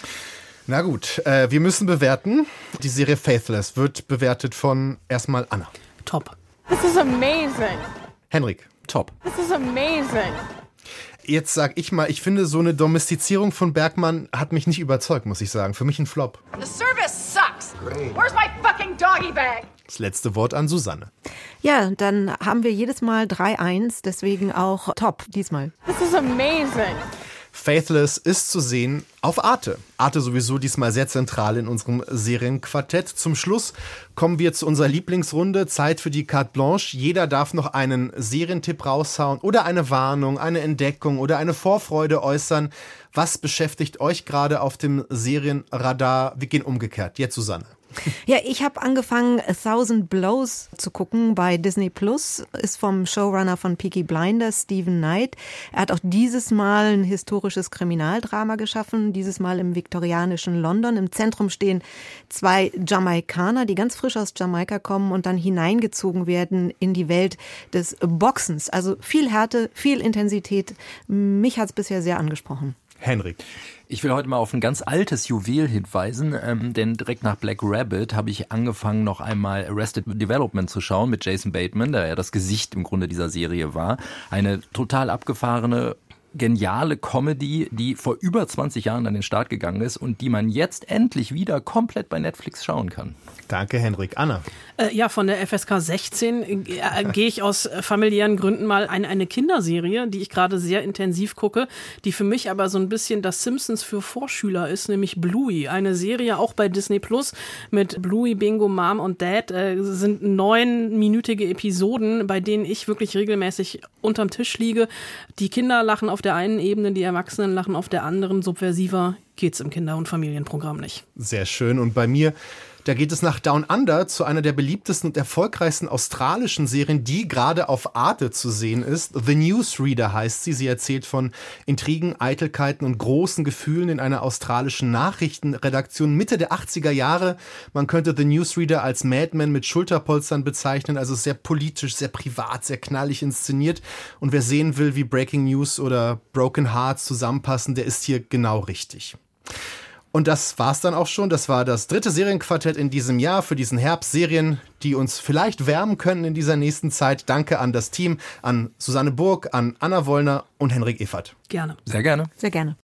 Na gut, wir müssen bewerten. Die Serie Faithless wird bewertet von erstmal Anna. Top. This is amazing. Henrik. Top. This is amazing. Jetzt sag ich mal, ich finde, so eine Domestizierung von Bergman hat mich nicht überzeugt, muss ich sagen. Für mich ein Flop. The service sucks. Where's my fucking doggy bag? Das letzte Wort an Susanne. Ja, dann haben wir jedes Mal 3-1, deswegen auch Top diesmal. This is amazing. Faithless ist zu sehen auf Arte. Arte sowieso diesmal sehr zentral in unserem Serienquartett. Zum Schluss kommen wir zu unserer Lieblingsrunde. Zeit für die Carte Blanche. Jeder darf noch einen Serientipp raushauen oder eine Warnung, eine Entdeckung oder eine Vorfreude äußern. Was beschäftigt euch gerade auf dem Serienradar? Wir gehen umgekehrt. Jetzt Susanne. Ja, ich habe angefangen, 1000 Blows zu gucken bei Disney Plus. Ist vom Showrunner von Peaky Blinders, Stephen Knight. Er hat auch dieses Mal ein historisches Kriminaldrama geschaffen, dieses Mal im viktorianischen London. Im Zentrum stehen 2 Jamaikaner, die ganz frisch aus Jamaika kommen und dann hineingezogen werden in die Welt des Boxens. Also viel Härte, viel Intensität. Mich hat es bisher sehr angesprochen. Henrik. Ich will heute mal auf ein ganz altes Juwel hinweisen, denn direkt nach Black Rabbit habe ich angefangen, noch einmal Arrested Development zu schauen mit Jason Bateman, der ja das Gesicht im Grunde dieser Serie war. Eine total abgefahrene, geniale Comedy, die vor über 20 Jahren an den Start gegangen ist und die man jetzt endlich wieder komplett bei Netflix schauen kann. Danke, Henrik. Anna? Ja, von der FSK 16 gehe ich aus familiären Gründen mal eine Kinderserie, die ich gerade sehr intensiv gucke, die für mich aber so ein bisschen das Simpsons für Vorschüler ist, nämlich Bluey. Eine Serie auch bei Disney Plus mit Bluey, Bingo, Mom und Dad. Sind 9-minütige Episoden, bei denen ich wirklich regelmäßig unterm Tisch liege. Die Kinder lachen auf der einen Ebene, die Erwachsenen lachen auf der anderen. Subversiver geht's im Kinder- und Familienprogramm nicht. Sehr schön. Und bei mir, da geht es nach Down Under zu einer der beliebtesten und erfolgreichsten australischen Serien, die gerade auf Arte zu sehen ist. The Newsreader heißt sie. Sie erzählt von Intrigen, Eitelkeiten und großen Gefühlen in einer australischen Nachrichtenredaktion Mitte der 80er Jahre. Man könnte The Newsreader als Mad Men mit Schulterpolstern bezeichnen, also sehr politisch, sehr privat, sehr knallig inszeniert. Und wer sehen will, wie Breaking News oder Broken Hearts zusammenpassen, der ist hier genau richtig. Und das war's dann auch schon. Das war das 3. Serienquartett in diesem Jahr für diesen Herbst. Serien, die uns vielleicht wärmen können in dieser nächsten Zeit. Danke an das Team, an Susanne Burg, an Anna Wollner und Henrik Evert. Gerne. Sehr gerne. Sehr gerne.